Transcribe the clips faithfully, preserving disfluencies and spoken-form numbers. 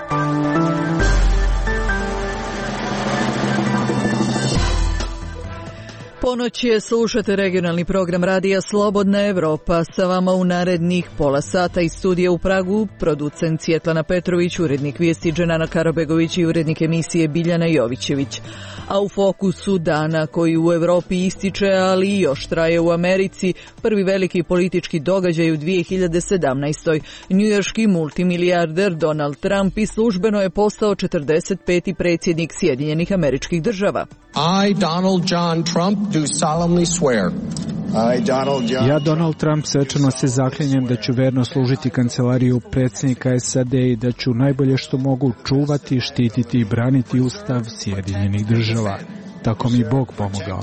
Ponoć je, slušate regionalni program radija Slobodna Evropa. Sa vama u narednih pola sata iz studija u Pragu producent Svjetlana Petrović, urednik vijesti Dženana Karabegović i urednik emisije Biljana Jovićević. A u fokusu dana koji u Evropi ističe, ali i još traje u Americi, prvi veliki politički događaj u dvije hiljade sedamnaestoj. Njujorški multimilijarder Donald Trump i službeno je postao četrdeset peti predsjednik Sjedinjenih Američkih Država. I, Donald John Trump, do solemnly swear. I, Donald John... Ja, Donald Trump, svečano se zaklinjem da ću verno služiti kancelariju predsjednika S A D i da ću najbolje što mogu čuvati, štititi i braniti Ustav Sjedinjenih Država. Tako mi Bog pomogao.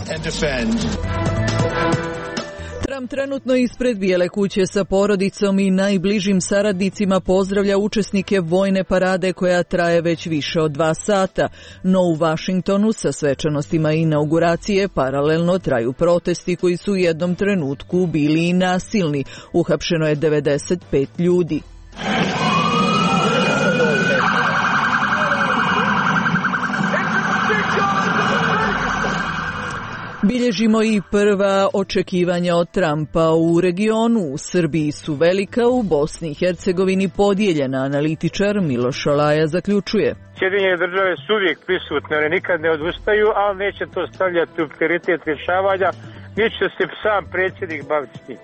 Trump trenutno ispred Bijele kuće sa porodicom i najbližim saradnicima pozdravlja učesnike vojne parade koja traje već više od dva sata. No u Vašingtonu sa svečanostima inauguracije paralelno traju protesti koji su u jednom trenutku bili i nasilni. Uhapšeno je devedeset pet ljudi. Bilježimo i prva očekivanja od Trumpa u regionu. U Srbiji su velika, u Bosni i Hercegovini podijeljena. Analitičar Miloš Olaja zaključuje. Sjedinjene države su uvijek prisutne, one nikad ne odustaju, ali neće to stavljati u prioritet rješavanja, gdje će se sam predsjednik baviti s njim.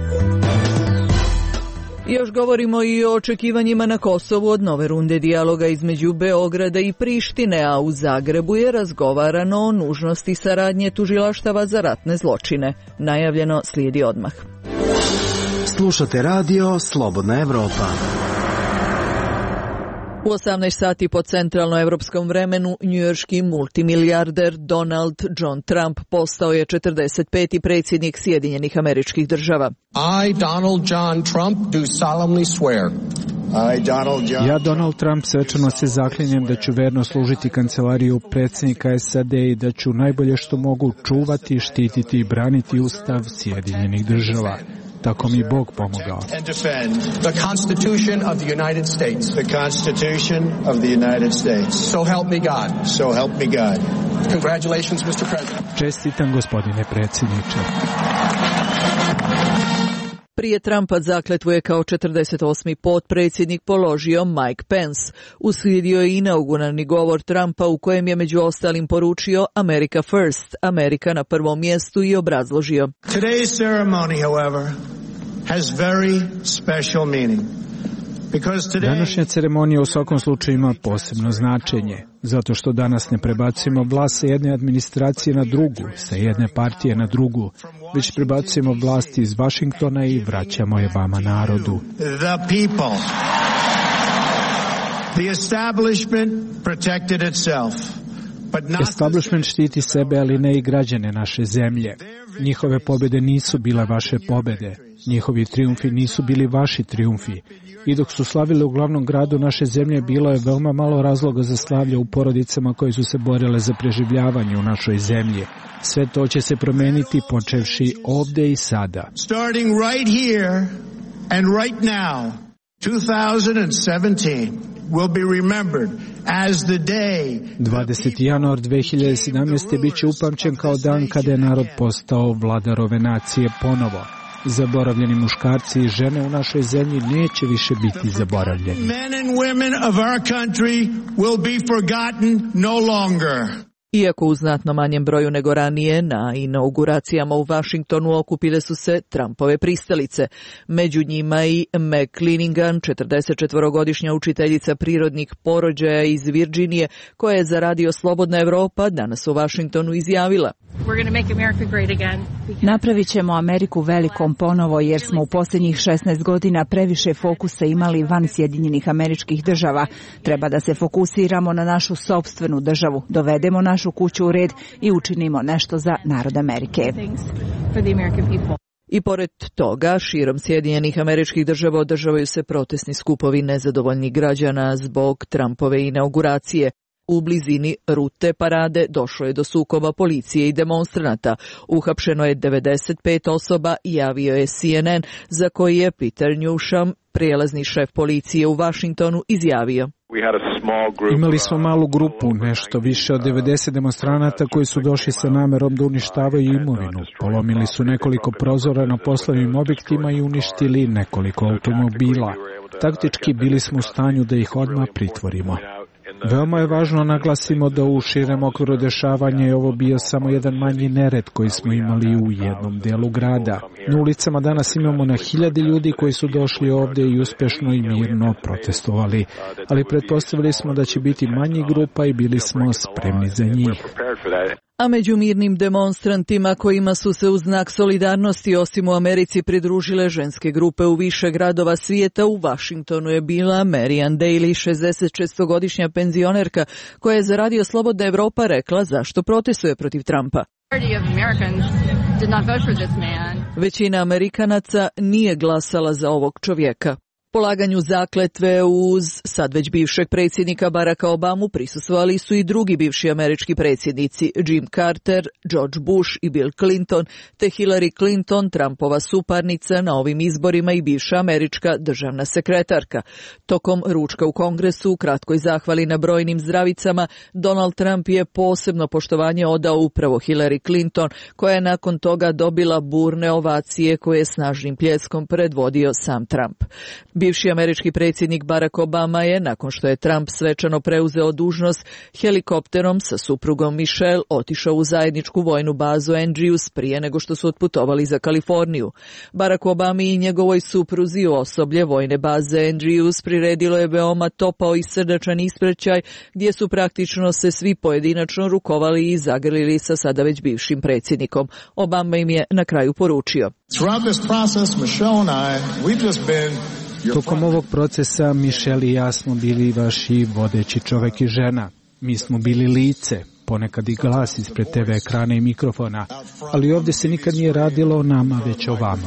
Još govorimo i o očekivanjima na Kosovu od nove runde dijaloga između Beograda i Prištine, a u Zagrebu je razgovarano o nužnosti saradnje tužilaštava za ratne zločine. Najavljeno slijedi odmah. Slušate radio Slobodna Evropa. U osamnaest sati po centralnoevropskom vremenu njujorški multimilijarder Donald John Trump postao je četrdeset peti predsjednik Sjedinjenih Američkih Država. I, Donald John Trump, do solemnly swear. I, Donald John... Ja, Donald Trump, svečano se zaklinjem da ću verno služiti kancelariju predsjednika S A D i da ću najbolje što mogu čuvati, štititi i braniti Ustav Sjedinjenih Država. Tako mi Bog pomogao. And defend the Constitution of the United States. The Constitution of the United States. So help me God. So help me God. Congratulations, mister President. Čestitam, gospodine predsjedniče. Prije Trumpa zakletvu je kao četrdeset osmi potpredsjednik položio Mike Pence. Uslijedio je inauguralni govor Trumpa u kojem je među ostalim poručio America First, Amerika na prvom mjestu, i obrazložio. Today's ceremony, however, has very special meaning. Današnja ceremonija u svakom slučaju ima posebno značenje, zato što danas ne prebacujemo vlast sa jedne administracije na drugu, sa jedne partije na drugu, već prebacujemo vlast iz Vašingtona i vraćamo je vama, narodu. The people. The establishment protected itself. Establishment štiti sebe, ali ne i građane naše zemlje. Njihove pobjede nisu bile vaše pobjede. Njihovi trijumfi nisu bili vaši trijumfi. I dok su slavili u glavnom gradu naše zemlje, bilo je veoma malo razloga za slavlje u porodicama koje su se borile za preživljavanje u našoj zemlji. Sve to će se promeniti počevši ovdje i sada. Starting right here and right now, twenty seventeen will be remembered as the day. dvadeseti januar dve hiljade sedamnaeste. bit će upamćen kao dan kada je narod postao vladar ove nacije ponovo. Zaboravljeni muškarci i žene u našoj zemlji neće više biti zaboravljeni. Men and women of our country will be forgotten no longer. Iako u znatno manjem broju nego ranije, na inauguracijama u Vašingtonu okupile su se Trumpove pristalice. Među njima i Meg Cleaningan, četrdesetčetvorogodišnja učiteljica prirodnih porođaja iz Virginije, koja je za radio Slobodna Evropa danas u Vašingtonu izjavila. Napravit ćemo Ameriku velikom ponovo, jer smo u posljednjih šesnaest godina previše fokusa imali van Sjedinjenih Američkih Država. Treba da se fokusiramo na našu sopstvenu državu, dovedemo našu kuću u red i učinimo nešto za narod Amerike. I pored toga, širom Sjedinjenih Američkih Država održavaju se protestni skupovi nezadovoljnih građana zbog Trumpove inauguracije. U blizini rute parade došlo je do sukoba policije i demonstranata. Uhapšeno je devedeset pet osoba, javio je C N N, za koji je Peter Newsham, prijelazni šef policije u Vašingtonu, izjavio. Imali smo malu grupu, nešto više od devedeset demonstranata koji su došli sa namerom da uništavaju imovinu. Polomili su nekoliko prozora na poslovnim objektima i uništili nekoliko automobila. Taktički bili smo u stanju da ih odmah pritvorimo. Veoma je važno naglasimo da u širem okviru dešavanja je ovo bio samo jedan manji nered koji smo imali u jednom delu grada. Na ulicama danas imamo na hiljade ljudi koji su došli ovdje i uspešno i mirno protestovali, ali pretpostavili smo da će biti manji grupa i bili smo spremni za njih. A među mirnim demonstrantima kojima su se u znak solidarnosti osim u Americi pridružile ženske grupe u više gradova svijeta, u Vašingtonu je bila Marian Daly, šezdesetšestogodišnja penzionerka koja je za Radio Slobodna Evropa rekla zašto protestuje protiv Trumpa. Većina Amerikanaca nije glasala za ovog čovjeka. Polaganju zakletve uz sad već bivšeg predsjednika Baracka Obamu prisustvovali su i drugi bivši američki predsjednici, Jim Carter, George Bush i Bill Clinton, te Hillary Clinton, Trumpova suparnica na ovim izborima i bivša američka državna sekretarka. Tokom ručka u Kongresu, u kratkoj zahvali na brojnim zdravicama, Donald Trump je posebno poštovanje odao upravo Hillary Clinton, koja je nakon toga dobila burne ovacije koje je snažnim pljeskom predvodio sam Trump. Bivši američki predsjednik Barack Obama je, nakon što je Trump svečano preuzeo dužnost, helikopterom sa suprugom Michelle otišao u zajedničku vojnu bazu Andrews prije nego što su otputovali za Kaliforniju. Barack Obama i njegovoj supruzi osoblje vojne baze Andrews priredilo je veoma topao i srdačan ispraćaj gdje su praktično se svi pojedinačno rukovali i zagrlili sa sada već bivšim predsjednikom. Obama im je na kraju poručio: Tokom ovog procesa Michelle i ja smo bili vaši vodeći čovek i žena. Mi smo bili lice, ponekad i glas ispred te ve ekrana i mikrofona, ali ovdje se nikad nije radilo o nama, već o vama.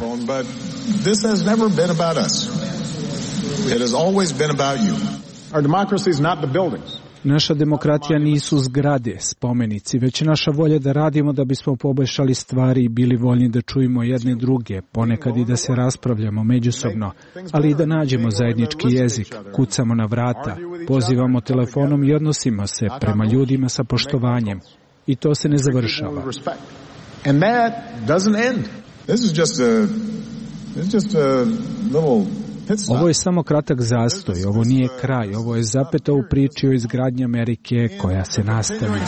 Our democracy is not the buildings. Naša demokratija nisu zgrade, spomenici, već naša volja da radimo da bismo poboljšali stvari i bili voljni da čujemo jedne druge, ponekad i da se raspravljamo međusobno, ali i da nađemo zajednički jezik, kucamo na vrata, pozivamo telefonom i odnosimo se prema ljudima sa poštovanjem. I to se ne završava. And that doesn't end. This is just a, it's just a little... Ovo je samo kratak zastoj, ovo nije kraj, ovo je zapeta u priči o izgradnji Amerike koja se nastavlja.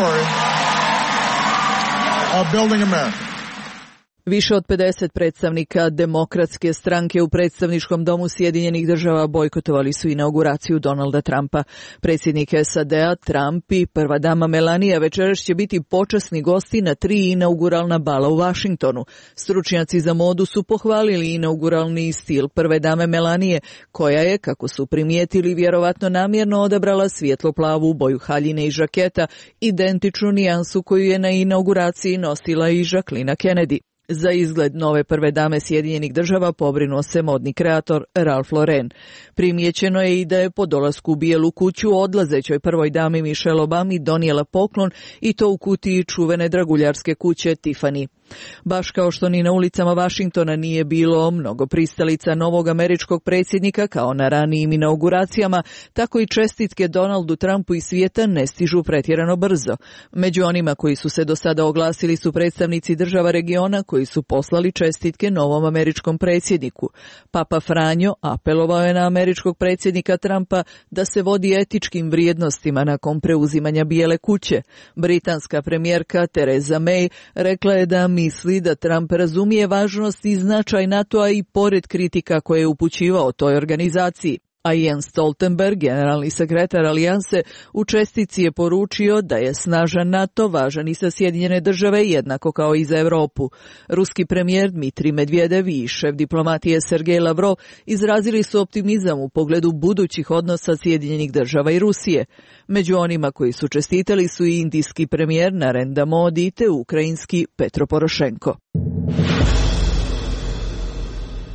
Više od pedeset predstavnika demokratske stranke u predstavničkom domu Sjedinjenih država bojkotovali su inauguraciju Donalda Trumpa. Predsjednik es a de a Trump i prva dama Melania večeras će biti počasni gosti na tri inauguralna bala u Vašingtonu. Stručnjaci za modu su pohvalili inauguralni stil prve dame Melanie, koja je, kako su primijetili, vjerovatno namjerno odabrala svjetlo-plavu boju haljine i žaketa, identičnu nijansu koju je na inauguraciji nosila i Jacqueline Kennedy. Za izgled nove prve dame Sjedinjenih država pobrinuo se modni kreator Ralph Lauren. Primijećeno je i da je po dolasku u Bijelu kuću odlazećoj prvoj dami Michelle Obami donijela poklon, i to u kutiji čuvene draguljarske kuće Tiffany. Baš kao što ni na ulicama Vašingtona nije bilo mnogo pristalica novog američkog predsjednika kao na ranijim inauguracijama, tako i čestitke Donaldu Trumpu i svijeta ne stižu pretjerano brzo. Među onima koji su se do sada oglasili su predstavnici država regiona koji su poslali čestitke novom američkom predsjedniku. Papa Franjo apelovao je na američkog predsjednika Trumpa da se vodi etičkim vrijednostima nakon preuzimanja Bijele kuće. Britanska premijerka Theresa May rekla je da misli da Trump razumije važnost i značaj NATO-a i pored kritika koje je upućivao toj organizaciji. A Jens Stoltenberg, generalni sekretar alijanse, u čestitci je poručio da je snažan NATO važan i za Sjedinjene države jednako kao i za Europu. Ruski premijer Dmitrij Medvedev i šef diplomatije Sergej Lavrov izrazili su optimizam u pogledu budućih odnosa Sjedinjenih država i Rusije. Među onima koji su čestitali su i indijski premijer Narendra Modi te ukrajinski Petro Porošenko.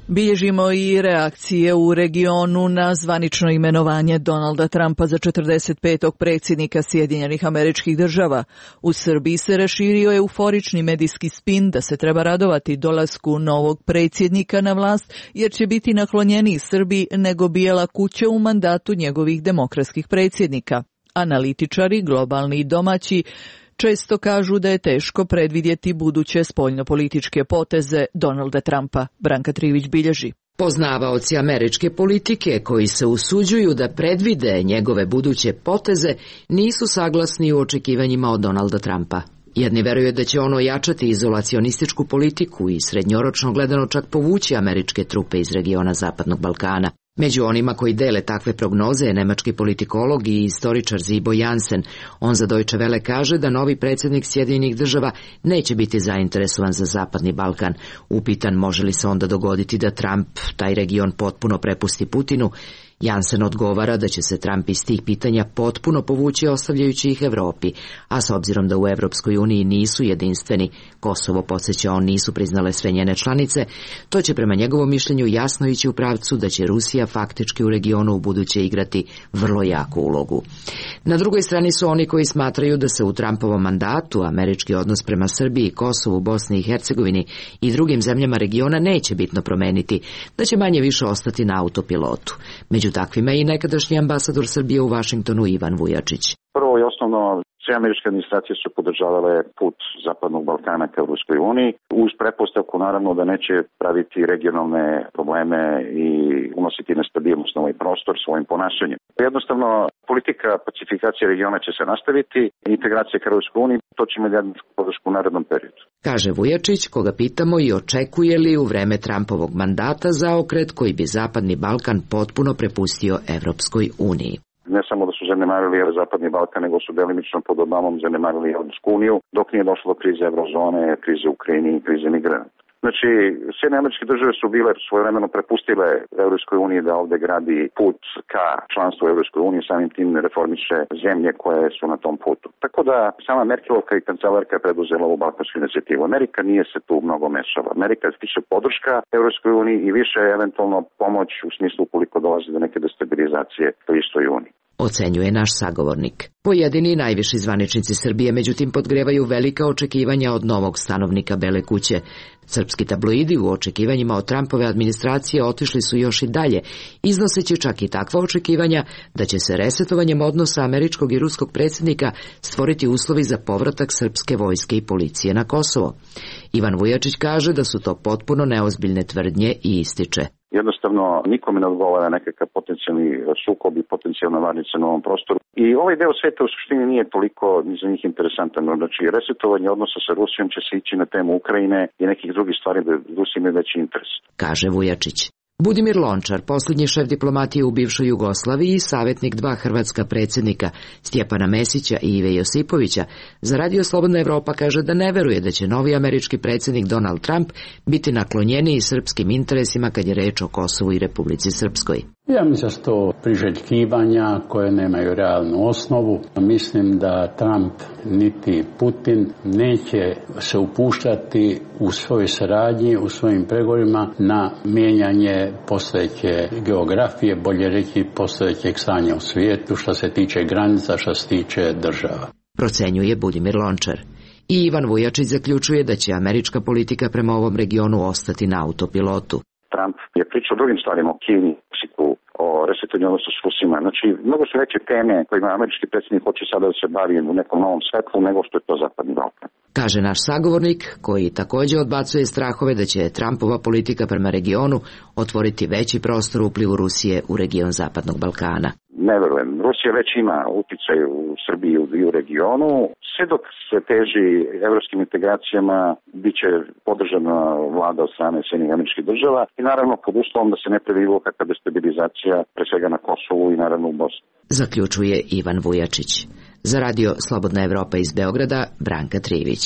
Bilježimo i reakcije u regionu na zvanično imenovanje Donalda Trumpa za četrdeset petog predsjednika Sjedinjenih Američkih Država. U Srbiji se raširio euforični medijski spin da se treba radovati dolasku novog predsjednika na vlast, jer će biti naklonjeniji Srbiji nego Bijela kuća u mandatu njegovih demokratskih predsjednika. Analitičari, globalni i domaći, često kažu da je teško predvidjeti buduće spoljnopolitičke poteze Donalda Trumpa. Branka Trivić bilježi. Poznavaoci američke politike koji se usuđuju da predvide njegove buduće poteze nisu saglasni u očekivanjima od Donalda Trumpa. Jedni veruju da će ono jačati izolacionističku politiku i srednjoročno gledano čak povući američke trupe iz regiona Zapadnog Balkana. Među onima koji dele takve prognoze je nemački politikolog i istoričar Zibo Jansen. On za Deutsche Welle kaže da novi predsjednik Sjedinjenih Država neće biti zainteresovan za Zapadni Balkan. Upitan može li se onda dogoditi da Trump taj region potpuno prepusti Putinu, Jansen odgovara da će se Trump iz tih pitanja potpuno povući ostavljajući ih Evropi, a s obzirom da u Evropskoj uniji nisu jedinstveni, Kosovo, podsjeća on, nisu priznale sve njene članice, to će prema njegovom mišljenju jasno ići u pravcu da će Rusija faktički u regionu u buduće igrati vrlo jaku ulogu. Na drugoj strani su oni koji smatraju da se u Trumpovom mandatu američki odnos prema Srbiji, Kosovu, Bosni i Hercegovini i drugim zemljama regiona neće bitno promeniti, da će manje više ostati na autopilotu. Među takvima je i nekadašnji ambasador Srbije u Vašingtonu Ivan Vujačić. Prvo i osnovno, sve američke administracije su podržavale put Zapadnog Balkana ka Evropskoj uniji, uz pretpostavku naravno da neće praviti regionalne probleme i unositi nestabilnost na ovaj prostor svojim ponašanjem. Jednostavno, politika pacifikacije regiona će se nastaviti, integracija ka Evropskoj uniji, to će imati podršku u narednom periodu. Kaže Vujačić, koga pitamo i očekuje li u vreme Trumpovog mandata zaokret koji bi Zapadni Balkan potpuno prepustio Evropskoj uniji. Ne samo da su zanemarili Zapadni Balkan, nego su delimično pod Obamom zanemarili Evropsku uniju, dok nije došlo do krize Eurozone, krize u Ukrajini i krize migranata. Znači, Sjedinjene Američke Države su bile svojevremeno prepustile Evropskoj uniji da ovde gradi put ka članstvu Evropskoj uniji, samim tim reformiše zemlje koje su na tom putu. Tako da sama Merkelovka i kancelarka je preduzela ovu balkansku inicijativu. Amerika nije se tu mnogo mešala. Amerika je više podrška Evropskoj uniji i više eventualno pomoć u smislu koliko dolazi do neke destabilizacije u istoj uniji. Ocenjuje naš sagovornik. Pojedini najviši zvaničnici Srbije međutim podgrevaju velika očekivanja od novog stanovnika Bele kuće. Srpski tabloidi u očekivanjima od Trumpove administracije otišli su još i dalje, iznoseći čak i takva očekivanja da će se resetovanjem odnosa američkog i ruskog predsjednika stvoriti uslovi za povratak srpske vojske i policije na Kosovo. Ivan Vujačić kaže da su to potpuno neozbiljne tvrdnje i ističe: jednostavno nikome ne odgovara nekakav potencijalni sukob i potencijalna varnica na ovom prostoru. I ovaj deo sveta u suštini nije toliko za njih interesantan. Znači, resetovanje odnosa sa Rusijom će se ići na temu Ukrajine i nekih drugih stvari da Rusija ima veći interes. Kaže Vujačić. Budimir Lončar, posljednji šef diplomatije u bivšoj Jugoslaviji i savjetnik dva hrvatska predsjednika, Stjepana Mesića i Ive Josipovića, za Radio Slobodna Evropa kaže da ne veruje da će novi američki predsjednik Donald Trump biti naklonjeniji srpskim interesima kad je reč o Kosovu i Republici Srpskoj. Ja mislim da su to priželjkivanja koje nemaju realnu osnovu. Mislim da Trump niti Putin neće se upuštati u svojoj saradnji, u svojim pregovorima na mijenjanje postojeće geografije, bolje reći postojećeg stanja u svijetu što se tiče granica, što se tiče država. Procenjuje Budimir Lončar. I Ivan Vujačić zaključuje da će američka politika prema ovom regionu ostati na autopilotu. Trump je pričao o drugim stvarima, o Kini, Meksiku, o resetovanju odnosa s Rusima. Znači, mnogo su veće teme kojima američki predsjednik hoće sada da se bavi u nekom novom svetlu nego što je to Zapadni Balkan. Kaže naš sagovornik, koji također odbacuje strahove da će Trumpova politika prema regionu otvoriti veći prostor uplivu Rusije u region Zapadnog Balkana. Ne verujem. Rusija već ima uticaj u Srbiji i u regionu. Sve dok se teži evropskim integracijama, bit će podržana vlada od strane Sjedinjenih Američkih Država i naravno pod uslovom da se ne previ bilo kakva destabilizacija, pre svega na Kosovu i naravno u Bosni. Zaključuje Ivan Vujačić. Za Radio Slobodna Evropa iz Beograda, Branka Trivić.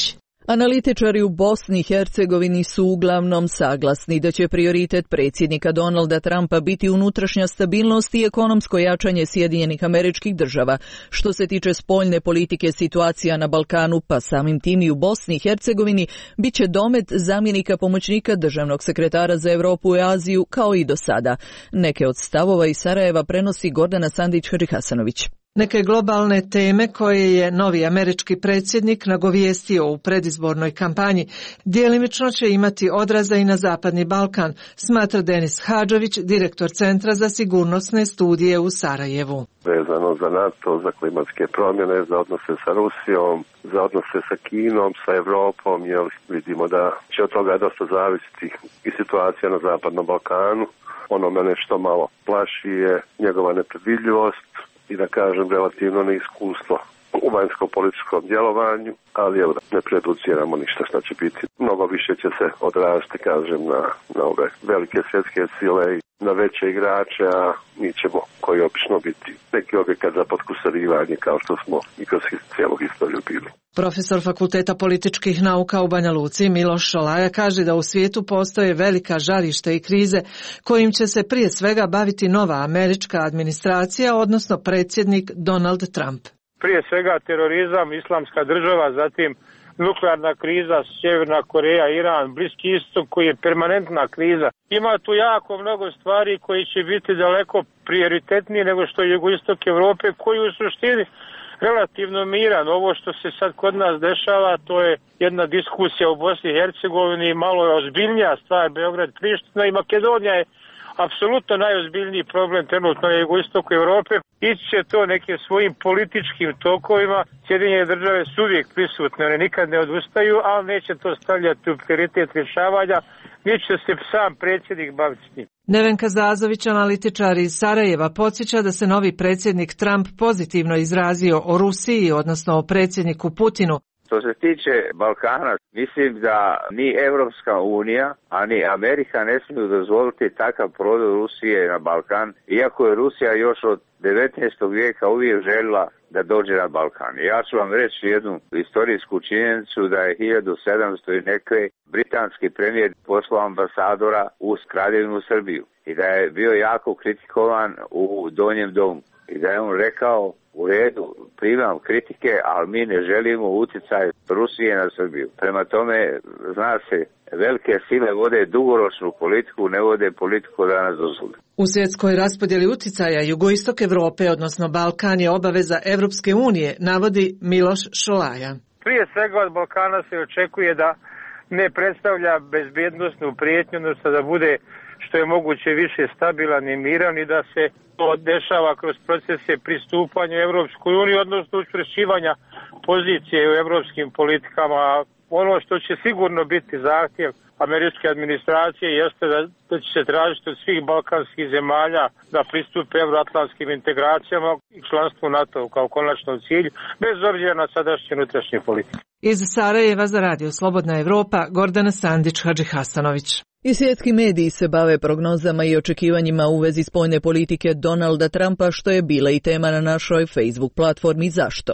Analitičari u Bosni i Hercegovini su uglavnom saglasni da će prioritet predsjednika Donalda Trumpa biti unutrašnja stabilnost i ekonomsko jačanje Sjedinjenih Američkih Država. Što se tiče spoljne politike, situacija na Balkanu, pa samim tim i u Bosni i Hercegovini, bit će domet zamjenika pomoćnika državnog sekretara za Europu i Aziju kao i do sada. Neke od stavova iz Sarajeva prenosi Gordana Sandić-Hadžihasanović. Neke globalne teme koje je novi američki predsjednik nagovijestio u predizbornoj kampanji djelimično će imati odraza i na Zapadni Balkan, smatra Denis Hadžović, direktor Centra za sigurnosne studije u Sarajevu. Vezano za NATO, za klimatske promjene, za odnose sa Rusijom, za odnose sa Kinom, sa Europom, jer vidimo da će od toga dosta zavisiti i situacija na Zapadnom Balkanu. Ono mene što malo plaši je njegova nepredvidljivost i da kažem relativno neiskustvo u vanjsko-političkom djelovanju, ali evo, ne prejudiciramo ništa što će biti. Mnogo više će se odraziti, kažem, na, na ove velike svjetske sile i na veće igrače, a mi ćemo, koji obično biti, neki objekat za potkusarivanje kao što smo i kroz cijelu historiju bili. Profesor Fakulteta političkih nauka u Banja Luci Miloš Šolaja kaže da u svijetu postoje velika žarišta i krize kojim će se prije svega baviti nova američka administracija, odnosno predsjednik Donald Trump. Prije svega terorizam, islamska država, zatim nuklearna kriza, Sjeverna Koreja, Iran, Bliski istok koji je permanentna kriza. Ima tu jako mnogo stvari koji će biti daleko prioritetniji nego što je jugoistok Europe, koji u suštini relativno miran. Ovo što se sad kod nas dešava, to je jedna diskusija u Bosni i Hercegovini, malo je ozbiljnija stvar, Beograd, Priština i Makedonija je apsolutno najozbiljniji problem trenutno na jugoistoku Europe. Ići će to nekim svojim političkim tokovima. Sjedinjene države su uvijek prisutne, one nikad ne odustaju, ali neće to stavljati u prioritet rješavanja, niti će se sam predsjednik baviti s njim. Nevenka Zazović, analitičar iz Sarajeva, podsjeća da se novi predsjednik Trump pozitivno izrazio o Rusiji, odnosno o predsjedniku Putinu. Što se tiče Balkana, mislim da ni Evropska unija, a ni Amerika ne smiju dozvoliti takav prodor Rusije na Balkan, iako je Rusija još od devetnaestog vijeka uvijek željela da dođe na Balkan. Ja ću vam reći jednu istorijsku činjenicu da je hiljadu sedamsto i neke britanski premijer poslao ambasadora u Kraljevinu Srbiju i da je bio jako kritikovan u Donjem domu i da je on rekao: u redu, primam kritike, ali mi ne želimo utjecaj Rusije na Srbiju. Prema tome, zna se, velike sile vode dugoročnu politiku, ne vode politiku da nas dozvole. U svjetskoj raspodjeli utjecaja jugoistok Europe, odnosno Balkan, je obaveza Evropske unije, navodi Miloš Šolaja. Prije svega od Balkana se očekuje da ne predstavlja bezbjednosnu prijetnju, odnosno da bude što je moguće više stabilan i miran i da se to dešava kroz procese pristupanja Evropskoj uniji, odnosno učvršćivanja pozicije u evropskim politikama. Ono što će sigurno biti zahtjev američke administracije jeste da, da će se tražiti od svih balkanskih zemalja da pristupe euroatlantskim integracijama i članstvu NATO kao konačnom cilju, bez obzira na sadašnje unutrašnje politike. Iz Sarajeva za Radio Slobodna Evropa, Gordana Sandić-Hadžihasanović. I svjetski mediji se bave prognozama i očekivanjima u vezi spoljne politike Donalda Trumpa, što je bila i tema na našoj Facebook platformi Zašto.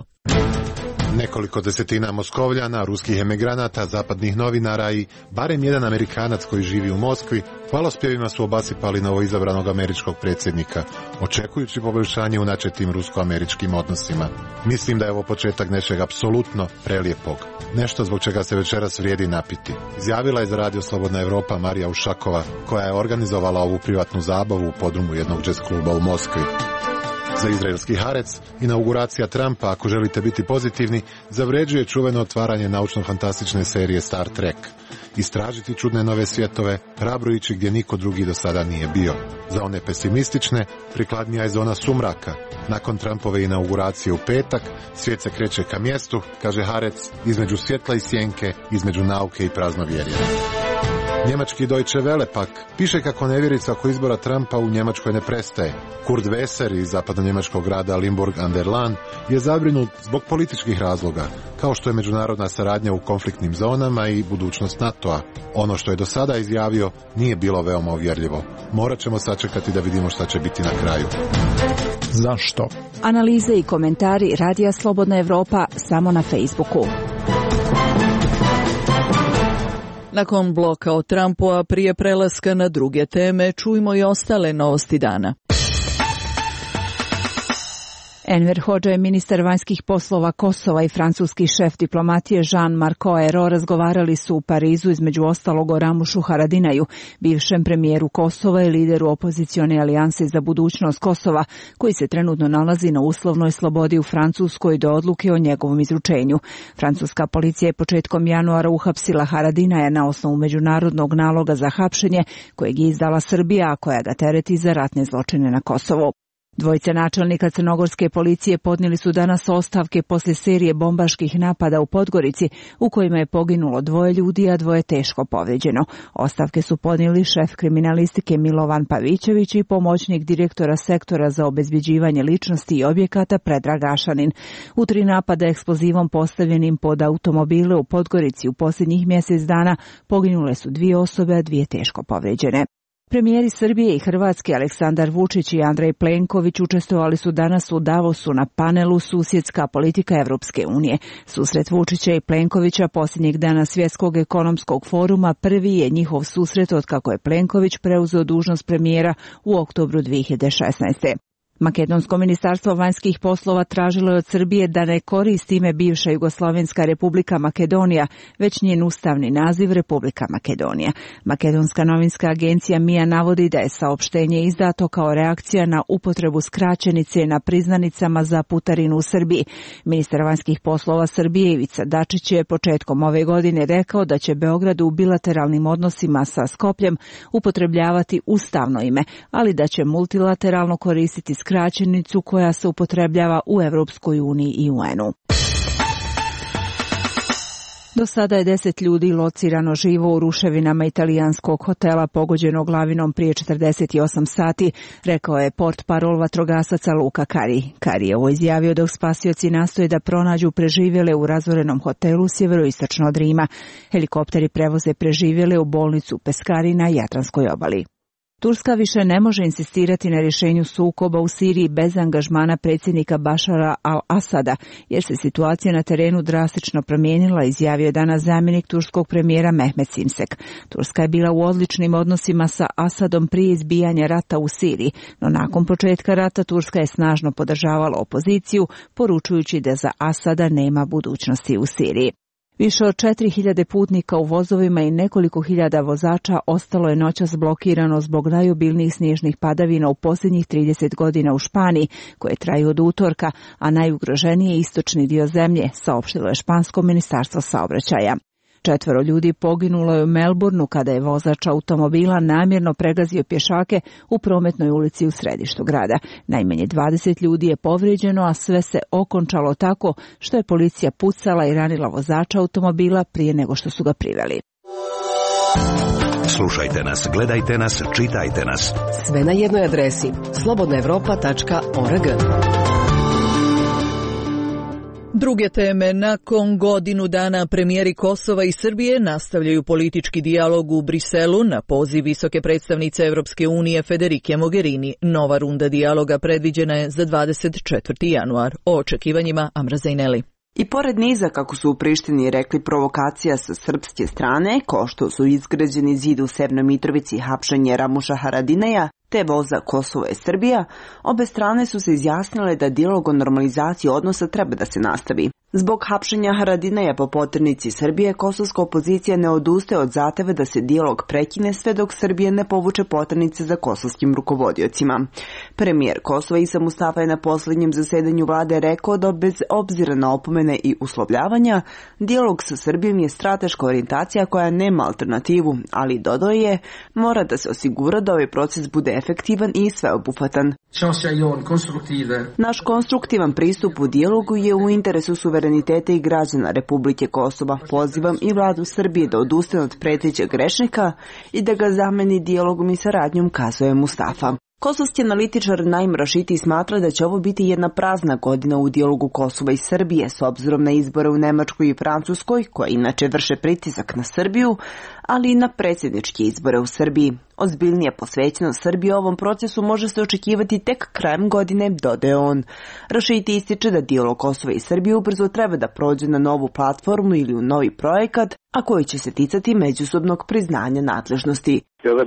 Nekoliko desetina Moskovljana, ruskih emigranata, zapadnih novinara i barem jedan Amerikanac koji živi u Moskvi hvalospjevima su obasipali novoizabranog američkog predsjednika, očekujući poboljšanje u načetim rusko-američkim odnosima. Mislim da je ovo početak nečeg apsolutno prelijepog. Nešto zbog čega se večeras vrijedi napiti. Izjavila je za Radio Slobodna Evropa Marija Ušakova, koja je organizovala ovu privatnu zabavu u podrumu jednog jazz kluba u Moskvi. Za izraelski Harec, inauguracija Trumpa, ako želite biti pozitivni, zavređuje čuveno otvaranje naučno-fantastične serije Star Trek. Istražiti čudne nove svjetove, hrabro ići gdje niko drugi do sada nije bio. Za one pesimistične, prikladnija je zona sumraka. Nakon Trumpove inauguracije u petak, svijet se kreće ka mjestu, kaže Harec, između svjetla i sjenke, između nauke i praznovjerja. Njemački Deutsche Welle pak piše kako nevjerica oko izbora Trumpa u Njemačkoj ne prestaje. Kurt Wesser iz zapadno-njemačkog grada Limburg an der Lahn je zabrinut zbog političkih razloga, kao što je međunarodna saradnja u konfliktnim zonama i budućnost NATO-a. Ono što je do sada izjavio nije bilo veoma uvjerljivo. Morat ćemo sačekati da vidimo šta će biti na kraju. Zašto? Analize i komentari Radija Slobodna Evropa samo na Facebooku. Nakon bloka o Trumpu, a prije prelaska na druge teme, čujmo i ostale novosti dana. Enver Hodža je ministar vanjskih poslova Kosova i francuski šef diplomatije Jean-Marc Ayrault razgovarali su u Parizu između ostalog o Ramušu Haradinaju, bivšem premijeru Kosova i lideru opozicione alijanse za budućnost Kosova, koji se trenutno nalazi na uslovnoj slobodi u Francuskoj do odluke o njegovom izručenju. Francuska policija je početkom januara uhapsila Haradinaja na osnovu međunarodnog naloga za hapšenje kojeg je izdala Srbija, a koja ga tereti za ratne zločine na Kosovu. Dvojica načelnika crnogorske policije podnijeli su danas ostavke poslije serije bombaških napada u Podgorici u kojima je poginulo dvoje ljudi, a dvoje teško povrijeđeno. Ostavke su podnijeli šef kriminalistike Milovan Pavićević i pomoćnik direktora sektora za obezbjeđivanje ličnosti i objekata Predrag Gašanin. U tri napada eksplozivom postavljenim pod automobile u Podgorici u posljednjih mjesec dana poginule su dvije osobe, a dvije teško povrijeđene. Premijeri Srbije i Hrvatske Aleksandar Vučić i Andrej Plenković učestvovali su danas u Davosu na panelu Susjedska politika Evropske unije. Susret Vučića i Plenkovića posljednjeg dana Svjetskog ekonomskog foruma prvi je njihov susret od kako je Plenković preuzeo dužnost premijera u oktobru dvije hiljade šesnaeste. Makedonsko ministarstvo vanjskih poslova tražilo je od Srbije da ne koristi ime bivša Jugoslovenska republika Makedonija, već njen ustavni naziv Republika Makedonija. Makedonska novinska agencija M I A navodi da je saopštenje izdato kao reakcija na upotrebu skraćenice na priznanicama za putarinu u Srbiji. Ministar vanjskih poslova Srbije Ivica Dačić je početkom ove godine rekao da će Beograd u bilateralnim odnosima sa Skopljem upotrebljavati ustavno ime, ali da će multilateralno koristiti skraćenicu koja se upotrebljava u Evropskoj uniji i U N-u. Do sada je deset ljudi locirano živo u ruševinama italijanskog hotela pogođenog lavinom prije četrdeset osam sati, rekao je portparol vatrogasaca Luka Kari. Kari je ovo izjavio dok spasioci nastoje da pronađu preživjele u razorenom hotelu sjeveroistočno od Rima. Helikopteri prevoze preživjele u bolnicu Peskari na Jadranskoj obali. Turska više ne može insistirati na rješenju sukoba u Siriji bez angažmana predsjednika Bašara al-Asada, jer se situacija na terenu drastično promijenila, izjavio je danas zamjenik turskog premijera Mehmet Simsek. Turska je bila u odličnim odnosima sa Asadom prije izbijanja rata u Siriji, no nakon početka rata Turska je snažno podržavala opoziciju, poručujući da za Asada nema budućnosti u Siriji. Više od četiri hiljade putnika u vozovima i nekoliko hiljada vozača ostalo je noćas blokirano zbog najobilnijih snježnih padavina u posljednjih trideset godina u Španiji, koje traju od utorka, a najugroženiji je istočni dio zemlje, saopštilo je špansko ministarstvo saobraćaja. Četvero ljudi poginulo je u Melbourneu kada je vozač automobila namjerno pregazio pješake u prometnoj ulici u središtu grada. Najmanje dvadeset ljudi je povrijeđeno, a sve se okončalo tako što je policija pucala i ranila vozača automobila prije nego što su ga priveli. Slušajte nas, gledajte nas, čitajte nas. Sve na jednoj adresi slobodna evropa tačka org. Druge teme. Nakon godinu dana premijeri Kosova i Srbije nastavljaju politički dijalog u Briselu na poziv visoke predstavnice Evropske unije Federike Mogherini. Nova runda dijaloga predviđena je za dvadeset četvrti januar. O očekivanjima Amra Zajneli. I pored niza, kako su u Prištini rekli, provokacija sa srpske strane, ko što su izgrađeni zid u Severnoj Mitrovici, hapšenje Ramuša Haradinaja, te voza Kosovo i Srbija, obe strane su se izjasnile da dijalog o normalizaciji odnosa treba da se nastavi. Zbog hapšenja Haradinaja po poternici Srbije, kosovska opozicija ne odustaje od zahteva da se dijalog prekine sve dok Srbija ne povuče poternice za kosovskim rukovodiocima. Premijer Kosova Isa Mustafa je na posljednjem zasedanju vlade rekao da bez obzira na opomene i uslovljavanja, dijalog sa Srbijom je strateška orijentacija koja nema alternativu, ali dodao je, mora da se osigura da ovaj proces bude efektivan i sveobuhvatan. Naš konstruktivan pristup u dijalogu je u interesu suvereniteta i građana Republike Kosova. Pozivam i vladu Srbije da odustane od pretećeg grešnika i da ga zameni dijalogom i saradnjom, kazuje Mustafa. Kosovski analitičar Naim Rašiti smatra da će ovo biti jedna prazna godina u dijalogu Kosova i Srbije s obzirom na izbore u Nemačkoj i Francuskoj, koje inače vrše pritisak na Srbiju, ali i na predsjedničke izbore u Srbiji. Ozbiljnija posvećenost Srbije ovom procesu može se očekivati tek krajem godine, dodaje on. Rašiti ističe da dijalog Kosova i Srbije ubrzo treba da prođe na novu platformu ili u novi projekat, a koji će se ticati međusobnog priznanja nadležnosti.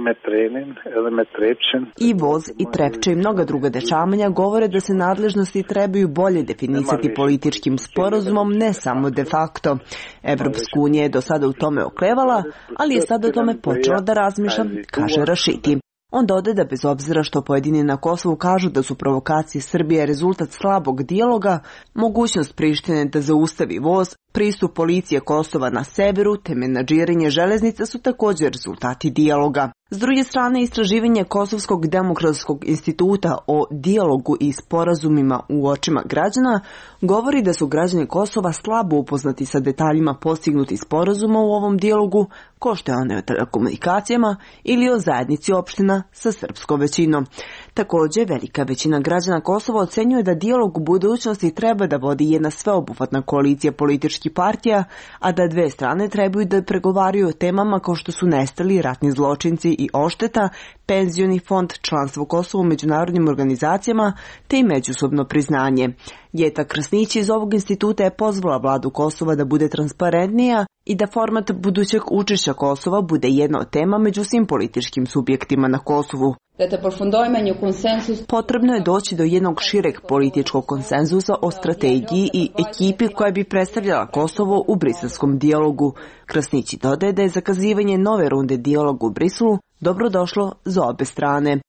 I Voz i Trepča i mnoga druga dešavanja govore da se nadležnosti trebaju bolje definisati političkim sporazumom, ne samo de facto. Evropska unija je do sada u tome oklevala, ali je sada o tome počela da razmišlja, kaže Rašiti. On dodaje da bez obzira što pojedini na Kosovu kažu da su provokacije Srbije rezultat slabog dijaloga, mogućnost Prištine da zaustavi Voz, pristup policije Kosova na severu te menadžiranje železnica su također rezultati dijaloga. S druge strane, istraživanje Kosovskog demokratskog instituta o dijalogu i sporazumima u očima građana govori da su građani Kosova slabo upoznati sa detaljima postignuti sporazuma u ovom dijalogu, ko što je one o telekomunikacijama ili o zajednici opština sa srpskom većinom. Također, velika većina građana Kosova ocenjuje da dijalog u budućnosti treba da vodi jedna sveobuhvatna koalicija političkih partija, a da dve strane trebaju da pregovaraju o temama kao što su nestali ratni zločinci i ošteta, penzioni fond, članstvo Kosova u međunarodnim organizacijama te i međusobno priznanje. Jeta Krasnić iz ovog instituta je pozvala vladu Kosova da bude transparentnija i da format budućeg učešća Kosova bude jedna od tema među svim političkim subjektima na Kosovu. Potrebno je doći do jednog šireg političkog konsenzusa o strategiji i ekipi koja bi predstavljala Kosovo u briselskom dijalogu. Krasnići dodaje da je zakazivanje nove runde dijaloga u Briselu dobrodošlo za obe strane.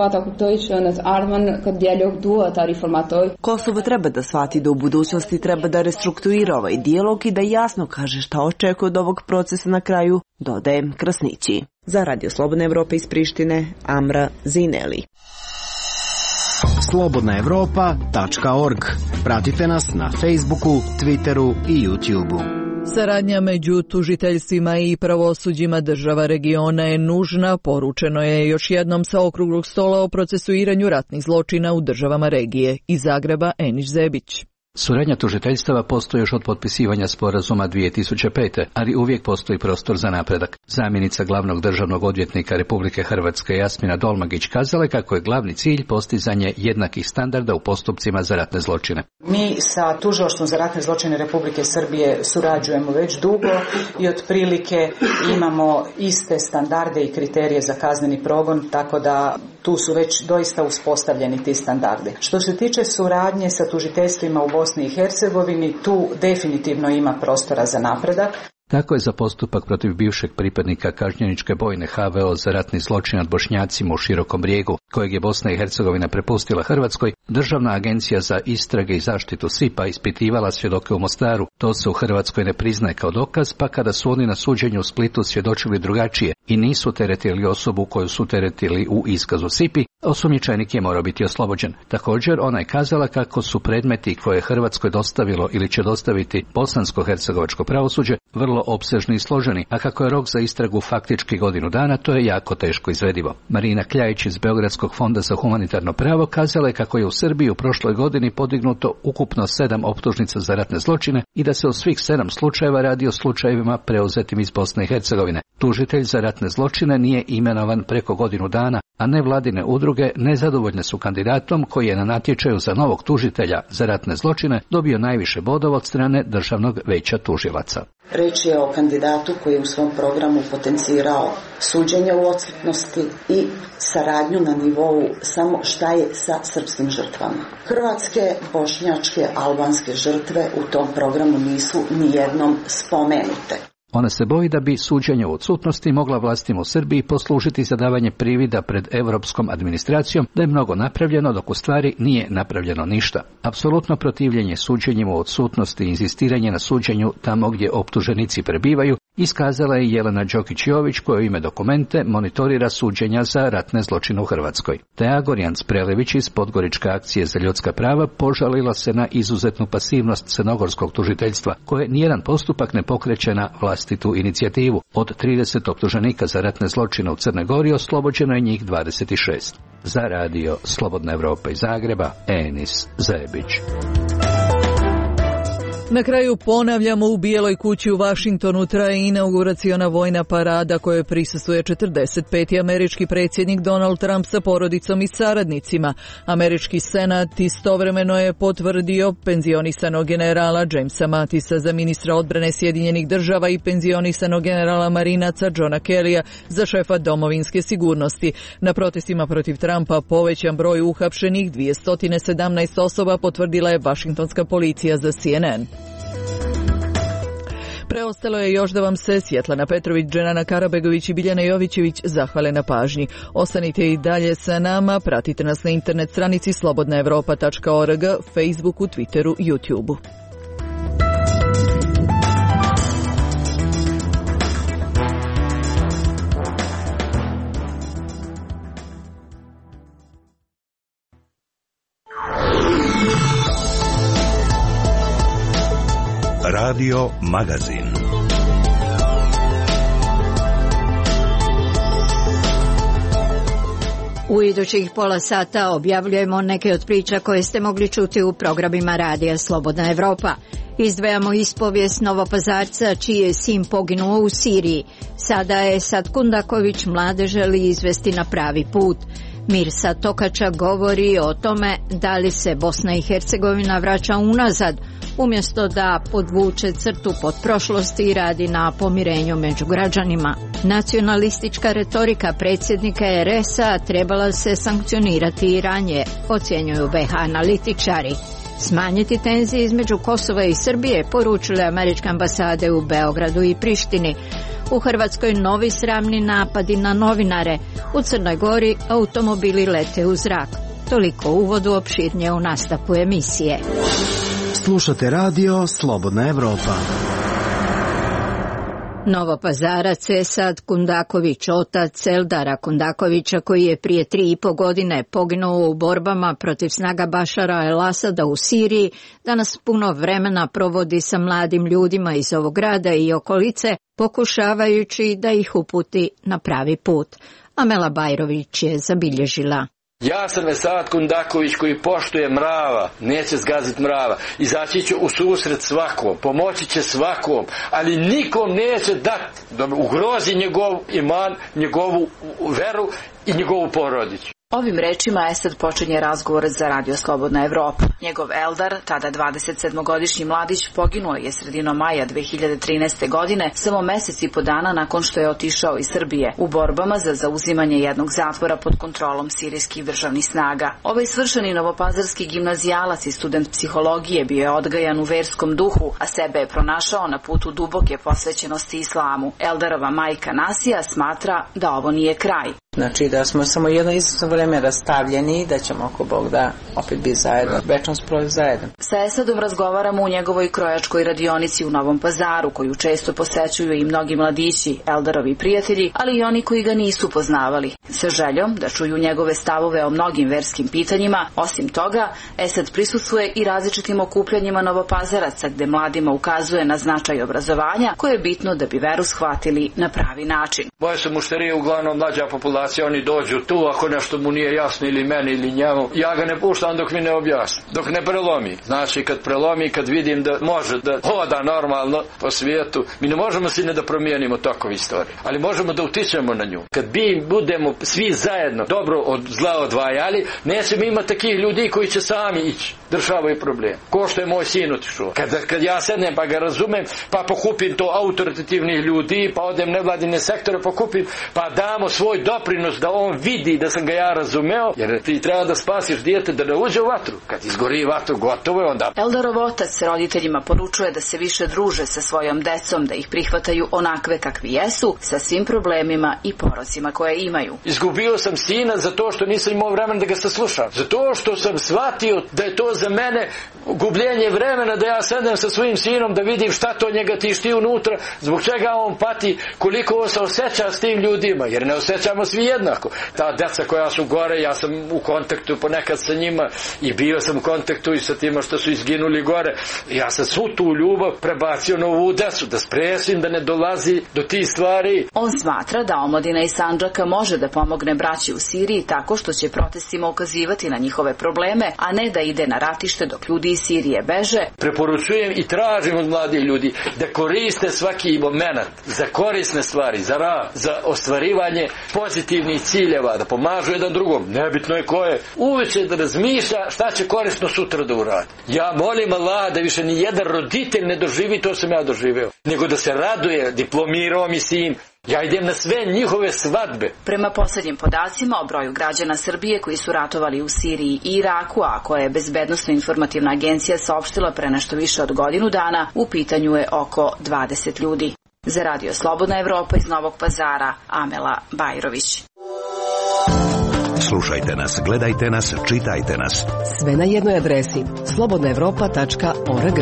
Kosovo treba da shvati da u budućnosti treba da restrukturira ovaj dijalog i da jasno kaže šta očekuje od ovog procesa na kraju, dodaje Krasnići. Za Radio Slobodna Evropa iz Prištine, Amra Zineli. slobodna evropa tačka org. Pratite nas na Facebooku, Twitteru i YouTubeu. Saradnja među tužiteljstvima i pravosuđima država regiona je nužna, poručeno je još jednom sa okruglog stola o procesuiranju ratnih zločina u državama regije. Iz Zagreba, Eniš Zebić. Suradnja tužiteljstava postoji još od potpisivanja sporazuma dvije tisuće pete, ali uvijek postoji prostor za napredak. Zamjenica glavnog državnog odvjetnika Republike Hrvatske Jasmina Dolmagić kazala kako je glavni cilj postizanje jednakih standarda u postupcima za ratne zločine. Mi sa Tužilaštvom za ratne zločine Republike Srbije surađujemo već dugo i otprilike imamo iste standarde i kriterije za kazneni progon, tako da tu su već doista uspostavljeni ti standardi. Što se tiče suradnje sa tužiteljstvima u Bosni i Hercegovini, tu definitivno ima prostora za napredak. Tako je za postupak protiv bivšeg pripadnika kažnjeničke bojne H V O za ratni zločin nad Bošnjacima u Širokom Brijegu, kojeg je Bosna i Hercegovina prepustila Hrvatskoj, Državna agencija za istrage i zaštitu S I P-a ispitivala svjedoke u Mostaru. To se u Hrvatskoj ne priznaje kao dokaz, pa kada su oni na suđenju u Splitu svjedočili drugačije i nisu teretili osobu koju su teretili u iskazu S I P-i, osumnjičenik je morao biti oslobođen. Također, ona je kazala kako su predmeti koje je Hrvatskoj dostavilo ili će dostaviti bosansko-hercegovačko pravosuđe vrlo opsežni i složeni, a kako je rok za istragu faktički godinu dana, to je jako teško izvedivo. Marina Kljajić iz Beogradskog fonda za humanitarno pravo kazala je kako je u Srbiji u prošloj godini podignuto ukupno sedam optužnica za ratne zločine i da se od svih sedam slučajeva radi o slučajevima preuzetim iz Bosne i Hercegovine. Tužitelj za ratne zločine nije imenovan preko godinu dana, a nevladine udruge nezadovoljne su kandidatom koji je na natječaju za novog tužitelja za ratne zločine dobio najviše bodova od strane Državnog veća tužilaca. Reč je o kandidatu koji je u svom programu potencirao suđenje u odsutnosti i saradnju na nivou samo šta je sa srpskim žrtvama. Hrvatske, bošnjačke, albanske žrtve u tom programu nisu ni jednom spomenute. Ona se boji da bi suđenje u odsutnosti mogla vlastima u Srbiji poslužiti za davanje privida pred europskom administracijom da je mnogo napravljeno, dok u stvari nije napravljeno ništa. Apsolutno protivljenje suđenjima u odsutnosti i inzistiranje na suđenju tamo gdje optuženici prebivaju iskazala je Jelena Đokić-Jović koja u ime dokumente monitorira suđenja za ratne zločine u Hrvatskoj. Teja Gorjan-Sprelević iz Podgoričke akcije za ljudska prava požalila se na izuzetnu pasivnost crnogorskog tužiteljstva, koje nijedan postupak ne pokreće na vlastitu inicijativu. Od trideset optuženika za ratne zločine u Crnoj Gori oslobođeno je njih dvadeset šest. Za radio Slobodna Evropa iz Zagreba, Enis Zebić. Na kraju ponavljamo, u Bijeloj kući u Vašingtonu traje inauguraciona vojna parada kojoj prisustvuje četrdeset peti američki predsjednik Donald Trump sa porodicom i saradnicima. Američki senat istovremeno je potvrdio penzionisanog generala Jamesa Matisa za ministra odbrane Sjedinjenih država i penzionisanog generala marinaca Johna Kellya za šefa domovinske sigurnosti. Na protestima protiv Trumpa povećan broj uhapšenih, dvjesto sedamnaest osoba, potvrdila je Vašingtonska policija za C N N. Preostalo je još da vam se Svjetlana Petrović, Dženana Karabegović i Biljana Jovićević zahvale na pažnji. Ostanite i dalje sa nama, pratite nas na internet stranici slobodna evropa tačka org, Facebooku, Twitteru, YouTubeu. Radio Magazin. U idućih pola sata objavljujemo neke od priča koje ste mogli čuti u programima Radija Slobodna Evropa. Izdvajamo ispovijest Novopazarca čiji je sin poginuo u Siriji. Sada je Esad Kundaković mlade želi izvesti na pravi put. Mirsa Tokača govori o tome da li se Bosna i Hercegovina vraća unazad, umjesto da podvuče crtu pod prošlosti i radi na pomirenju među građanima. Nacionalistička retorika predsjednika R S-a trebala se sankcionirati i ranije, ocjenjuju B H analitičari. Smanjiti tenzije između Kosova i Srbije, poručile američke ambasade u Beogradu i Prištini. U Hrvatskoj novi sramni napadi na novinare. U Crnoj Gori automobili lete u zrak. Toliko u uvodu, opširnije u nastavku emisije. Slušate radio Slobodna Evropa. Novopazarac Esad Kundaković, otac Eldara Kundakovića, koji je prije tri i po godine poginuo u borbama protiv snaga Bašara el-Asada u Siriji, danas puno vremena provodi sa mladim ljudima iz ovog grada i okolice, pokušavajući da ih uputi na pravi put. Amela Bajrović je zabilježila. Ja sam Esad Kundaković koji poštuje mrava, neće zgaziti mrava, izaći će u susret svakom, pomoći će svakom, ali nikom neće dati da ugrozi njegov iman, njegovu veru i njegovu porodicu. Ovim rečima Esad počinje razgovor za Radio Slobodna Evropa. Njegov Eldar, tada dvadesetsedmogodišnji mladić, poginuo je sredinom maja dve hiljade trinaeste. godine, samo mesec i po dana nakon što je otišao iz Srbije, u borbama za zauzimanje jednog zatvora pod kontrolom sirijskih državnih snaga. Ovaj svršeni novopazarski gimnazijalac i student psihologije bio je odgajan u verskom duhu, a sebe je pronašao na putu duboke posvećenosti islamu. Eldarova majka Nasija smatra da ovo nije kraj. Znači da smo samo jedno izvjesno vreme rastavljeni i da ćemo ako Bog da opet biti zajedno, večno sprovi zajedno. Sa Esadom razgovaramo u njegovoj krojačkoj radionici u Novom Pazaru, koju često posećuju i mnogi mladići, Eldarovi prijatelji, ali i oni koji ga nisu poznavali. Sa željom da čuju njegove stavove o mnogim verskim pitanjima, osim toga, Esad prisustvuje i različitim okupljanjima Novopazaraca, gde mladima ukazuje na značaj obrazovanja, koje je bitno da bi veru shvatili na pravi način. Moje su mušterije uglavnom mlađa populacija. Oni dođu tu, ako nešto mu nije jasno ili meni ili njemu, ja ga ne puštam dok mi ne objasni, dok ne prelomi. Znači kad prelomi, kad vidim da može da hoda normalno po svijetu, mi ne možemo si ne da promijenimo takvu istoriju, ali možemo da utičemo na nju. Kad bi budemo svi zajedno dobro od zla odvajali, nećemo imati takih ljudi koji će sami ići, rješavaju problem. Ko što je moj sin otišao. Kad, kad ja sednem pa ga razumem, pa pokupim to autoritativnih ljudi, pa odem nevladine sektore, pokupim, pa damo svoj doprinos doprinos da on vidi da sam ga ja razumeo, jer ti treba da spasiš dijete da ne uđe u vatru. Kad izgori vatru, gotovo je onda. Eldarov otac roditeljima poručuje da se više druže sa svojom decom, da ih prihvataju onakve kakvi jesu, sa svim problemima i porocima koje imaju. Izgubio sam sina zato što nisam imao vremena da ga saslušam. Zato što sam shvatio da je to za mene gubljenje vremena, da ja sedem sa svojim sinom da vidim šta to njega tišti unutra, zbog čega on pati, koliko on se osjeća s tim ljudima, jer ne osjećamo svi jednako. Ta deca koja su gore, ja sam u kontaktu ponekad sa njima i bio sam u kontaktu i sa tima što su izginuli gore. Ja sam svu tu ljubav prebacio na ovu decu, da spresim da ne dolazi do tih stvari. On smatra da omladina iz Sandžaka može da pomogne braći u Siriji tako što će protestima ukazivati na njihove probleme, a ne da ide na ratište dok ljudi iz Sirije beže. Preporučujem i tražim od mladih ljudi da koriste svaki moment za korisne stvari, za rad, za ostvarivanje pozitivnih ciljeva, da pomažu jedan drugom, nebitno je ko je, uveče da razmišlja šta će korisno sutra da uradi. Ja molim Allah da više ni jedan roditelj ne doživi to sam ja doživeo, nego da se raduje, diplomirao mi sin. Ja idem na sve njihove svadbe. Prema posljednjim podacima o broju građana Srbije koji su ratovali u Siriji i Iraku, a koje je Bezbednosno-informativna agencija saopštila pre nešto više od godinu dana, u pitanju je oko dvadeset ljudi. Za Radio Slobodna Evropa iz Novog Pazara, Amela Bajrović. Slušajte nas, gledajte nas, čitajte nas. Sve na jednoj adresi slobodna evropa tačka org.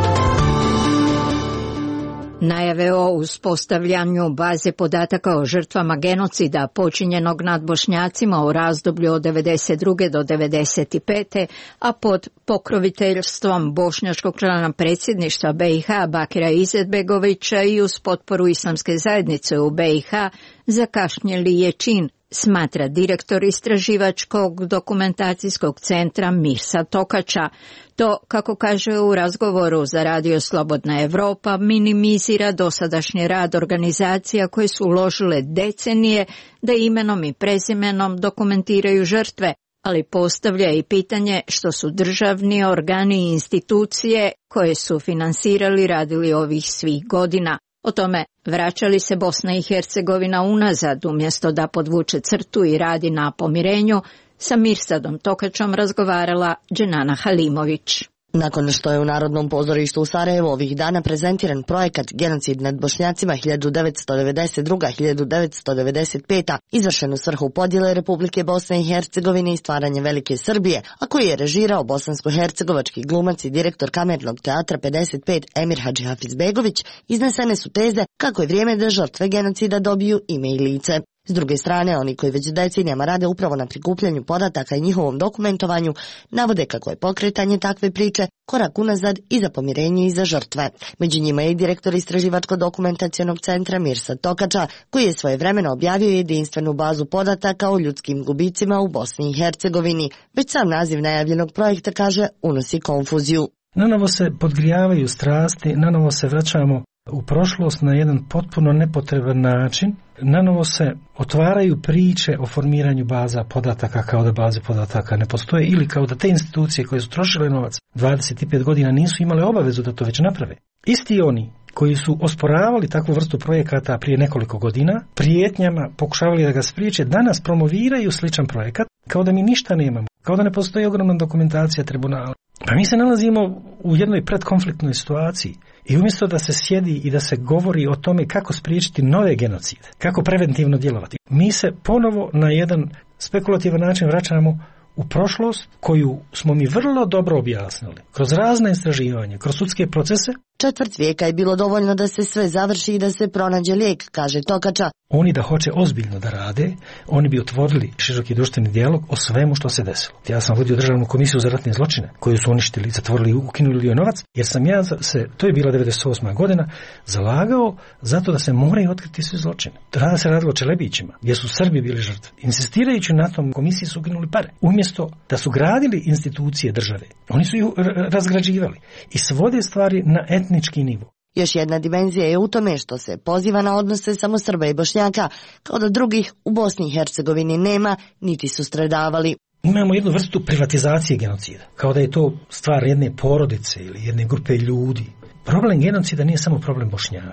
Najave o uspostavljanju baze podataka o žrtvama genocida počinjenog nad Bošnjacima u razdoblju od devedeset druge do devedeset pete. a pod pokroviteljstvom bošnjačkog člana predsjedništva be i ha Bakira Izetbegovića i uz potporu islamske zajednice u be i ha zakašnjeli je čin, smatra direktor istraživačkog dokumentacijskog centra Mirsa Tokača. To, kako kaže u razgovoru za Radio Slobodna Evropa, minimizira dosadašnji rad organizacija koje su uložile decenije da imenom i prezimenom dokumentiraju žrtve, ali postavlja i pitanje što su državni organi i institucije koje su finansirali radili ovih svih godina. O tome vraćali se Bosna i Hercegovina unazad umjesto da podvuče crtu i radi na pomirenju, sa Mirsadom Tokačom razgovarala Dženana Halimović. Nakon što je u Narodnom pozorištu u Sarajevu ovih dana prezentiran projekat Genocid nad Bošnjacima hiljadu devetsto devedeset druga do hiljadu devetsto devedeset peta izvršen u svrhu podjele Republike Bosne i Hercegovine i stvaranje Velike Srbije, a koji je režirao bosansko-hercegovački glumac i direktor Kamernog teatra pedeset pet Emir Hadžihafizbegović, iznesene su teze kako je vrijeme da žrtve genocida dobiju ime i lice. S druge strane, oni koji već decenijama rade upravo na prikupljanju podataka i njihovom dokumentovanju, navode kako je pokretanje takve priče korak unazad i za pomirenje i za žrtve. Među njima je i direktor istraživačko-dokumentacionog centra Mirsa Tokača, koji je svojevremeno objavio jedinstvenu bazu podataka o ljudskim gubicima u Bosni i Hercegovini. Već sam naziv najavljenog projekta, kaže, unosi konfuziju. Nanovo se podgrijavaju strasti, nanovo se vraćamo u prošlost na jedan potpuno nepotreban način. Nanovo se otvaraju priče o formiranju baza podataka kao da baze podataka ne postoje ili kao da te institucije koje su trošile novac dvadeset pet godina nisu imale obavezu da to već naprave. Isti oni koji su osporavali takvu vrstu projekata prije nekoliko godina, prijetnjama pokušavali da ga spriječe, danas promoviraju sličan projekat kao da mi ništa nemamo, kao da ne postoji ogromna dokumentacija tribunala. Pa mi se nalazimo u jednoj predkonfliktnoj situaciji. I umjesto da se sjedi i da se govori o tome kako spriječiti nove genocide, kako preventivno djelovati, mi se ponovo na jedan spekulativan način vraćamo u prošlost koju smo mi vrlo dobro objasnili kroz razne istraživanja, kroz sudske procese. Četvrt vijeka je bilo dovoljno da se sve završi i da se pronađe lijek, kaže Tokača. Oni da hoće ozbiljno da rade, oni bi otvorili široki društveni dijalog o svemu što se desilo. Ja sam vodio državnu komisiju za ratne zločine, koju su uništili, zatvorili, ukinuli joj novac, jer sam ja se, to je bila devedeset osma godina, zalagao zato da se moraju otkriti svi zločine. Tada se radilo o Čelebićima, gdje su Srbi bili žrtve. Insistirajući na tom, komisiji su ukinuli pare. Umjesto da su gradili institucije države, oni su ih razgrađivali i svode stvari na etnički nivo. Još jedna dimenzija je u tome što se poziva na odnose samo Srba i Bošnjaka, kao da drugih u Bosni i Hercegovini nema, niti su stradavali. Imamo jednu vrstu privatizacije genocida, kao da je to stvar jedne porodice ili jedne grupe ljudi. Problem genocida nije samo problem Bošnjaka.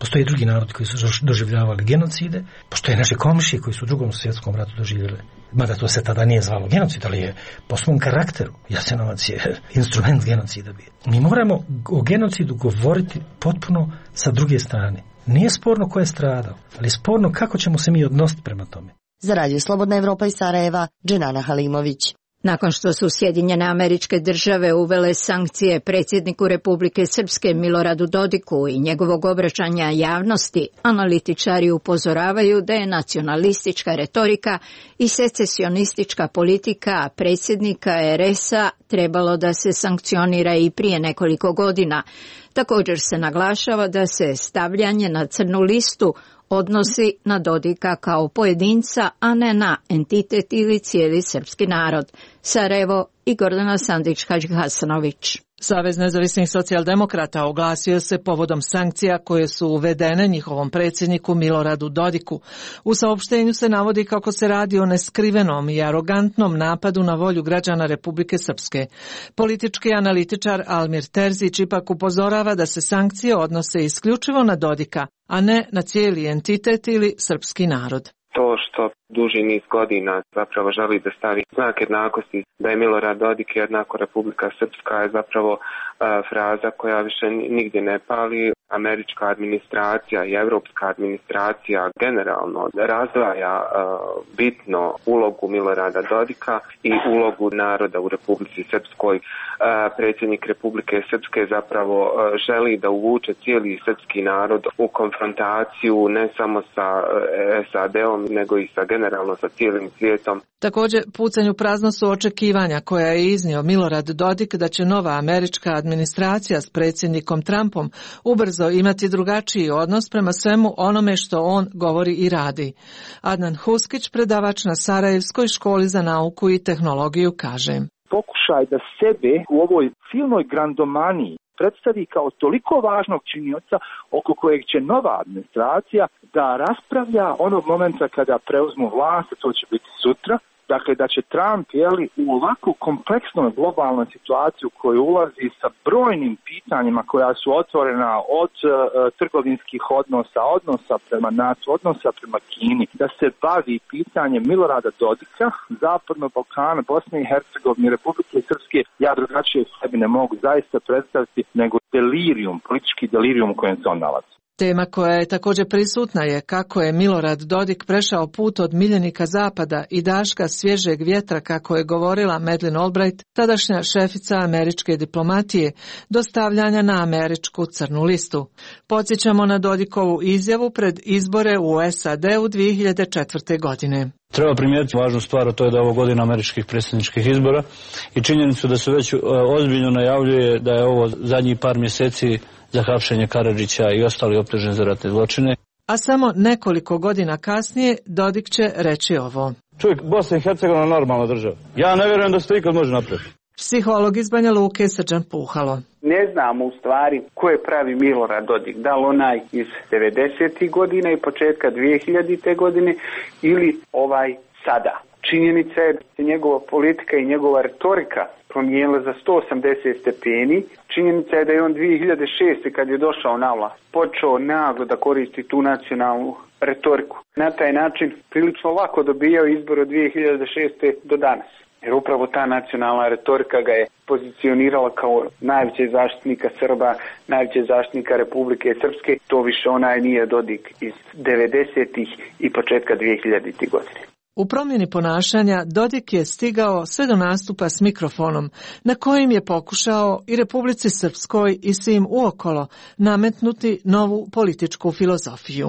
Postoje drugi narodi koji su doživljavali genocide, postoje naše komšije koji su u drugom svjetskom ratu doživjeli. Mada to se tada nije zvalo genocid, ali je po svom karakteru. Jasenovac je instrument genocida bio. Mi moramo o genocidu govoriti potpuno sa druge strane. Nije sporno ko je stradao, ali je sporno kako ćemo se mi odnositi prema tome. Za Radio Slobodna Evropa iz Sarajeva, Dženana Halimović. Nakon što su Sjedinjene Američke Države uvele sankcije predsjedniku Republike Srpske Miloradu Dodiku i njegovog obraćanja javnosti, analitičari upozoravaju da je nacionalistička retorika i secesionistička politika predsjednika er es a trebalo da se sankcionira i prije nekoliko godina. Također se naglašava da se stavljanje na crnu listu odnosi na Dodika kao pojedinca, a ne na entitet ili cijeli srpski narod. Sarajevo i Gordana Sandić-Hadžihasanović. Savez nezavisnih socijaldemokrata oglasio se povodom sankcija koje su uvedene njihovom predsjedniku Miloradu Dodiku. U saopštenju se navodi kako se radi o neskrivenom i arogantnom napadu na volju građana Republike Srpske. Politički analitičar Almir Terzić ipak upozorava da se sankcije odnose isključivo na Dodika, a ne na cijeli entitet ili srpski narod. To što duži niz godina zapravo želi da stavi znak jednakosti, da je Milorad Dodik jednako Republika Srpska, je zapravo uh, fraza koja više nigdje ne pali. Američka administracija i evropska administracija generalno razdvaja uh, bitno ulogu Milorada Dodika i ulogu naroda u Republici Srpskoj. Uh, predsjednik Republike Srpske zapravo uh, želi da uvuče cijeli srpski narod u konfrontaciju ne samo sa uh, es a de-om, nego i sa generalno sa cijelim svijetom. Također, pucanju prazno su očekivanja koja je iznio Milorad Dodik da će nova američka administracija s predsjednikom Trumpom ubrzo imati drugačiji odnos prema svemu onome što on govori i radi. Adnan Huskić, predavač na Sarajevskoj školi za nauku i tehnologiju, kaže: Pokušaj da sebe u ovoj silnoj grandomaniji predstavi kao toliko važnog činioca oko kojeg će nova administracija da raspravlja onog momenta kada preuzmu vlast, to će biti sutra. Dakle, da će Trump, jeli, u ovako kompleksnoj globalnoj situaciju koju ulazi sa brojnim pitanjima koja su otvorena od uh, trgovinskih odnosa, odnosa prema NATO, odnosa prema Kini, da se bavi pitanjem Milorada Dodika, Zapadnog Balkana, Bosne i Hercegovine, Republike Srpske, ja drugačije sebi ne mogu zaista predstaviti nego delirium, politički delirium u kojem se on nalazi. Tema koja je također prisutna je kako je Milorad Dodik prešao put od miljenika Zapada i daška svježeg vjetra, kako je govorila Madeleine Albright, tadašnja šefica američke diplomatije, do stavljanja na američku crnu listu. Podsjećamo na Dodikovu izjavu pred izbore u es a de u dvije hiljade četvrte. godine. Treba primijetiti važnu stvar, a to je da je ovo godina američkih predsjedničkih izbora i činjenicu da se već ozbiljno najavljuje da je ovo zadnjih par mjeseci za hapšenje Karadžića i ostali optuženi za ratne zločine. A samo nekoliko godina kasnije Dodik će reći ovo: Čovjek, Bosna i Hercegovina normalna država. Ja ne vjerujem da se to ikad može napraviti. Psiholog iz Banja Luke Srđan Puhalo. Ne znamo u stvari ko je pravi Milorad Dodik, da li onaj iz devedesetih godina i početka dvije hiljadite. godine ili ovaj sada. Činjenica je da se njegova politika i njegova retorika promijenila za sto osamdeset stepeni. Činjenica je da je on dvije hiljade šeste. kad je došao na vlast počeo naglo da koristi tu nacionalnu retoriku. Na taj način prilično lako dobijao izbor od dvije hiljade šeste. do danas. Jer upravo ta nacionalna retorika ga je pozicionirala kao najvećeg zaštitnika Srba, najvećeg zaštitnika Republike Srpske. To više onaj nije Dodik iz devedesetih i početka dvije hiljadite. godine. U promjeni ponašanja Dodik je stigao sve do nastupa s mikrofonom, na kojim je pokušao i Republici Srpskoj i svim uokolo nametnuti novu političku filozofiju.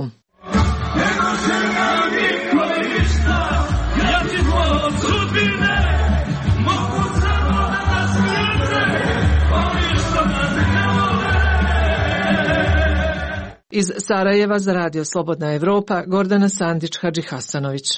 Iz Sarajeva za Radio Slobodna Evropa, Gordana Sandić-Hadžihasanović.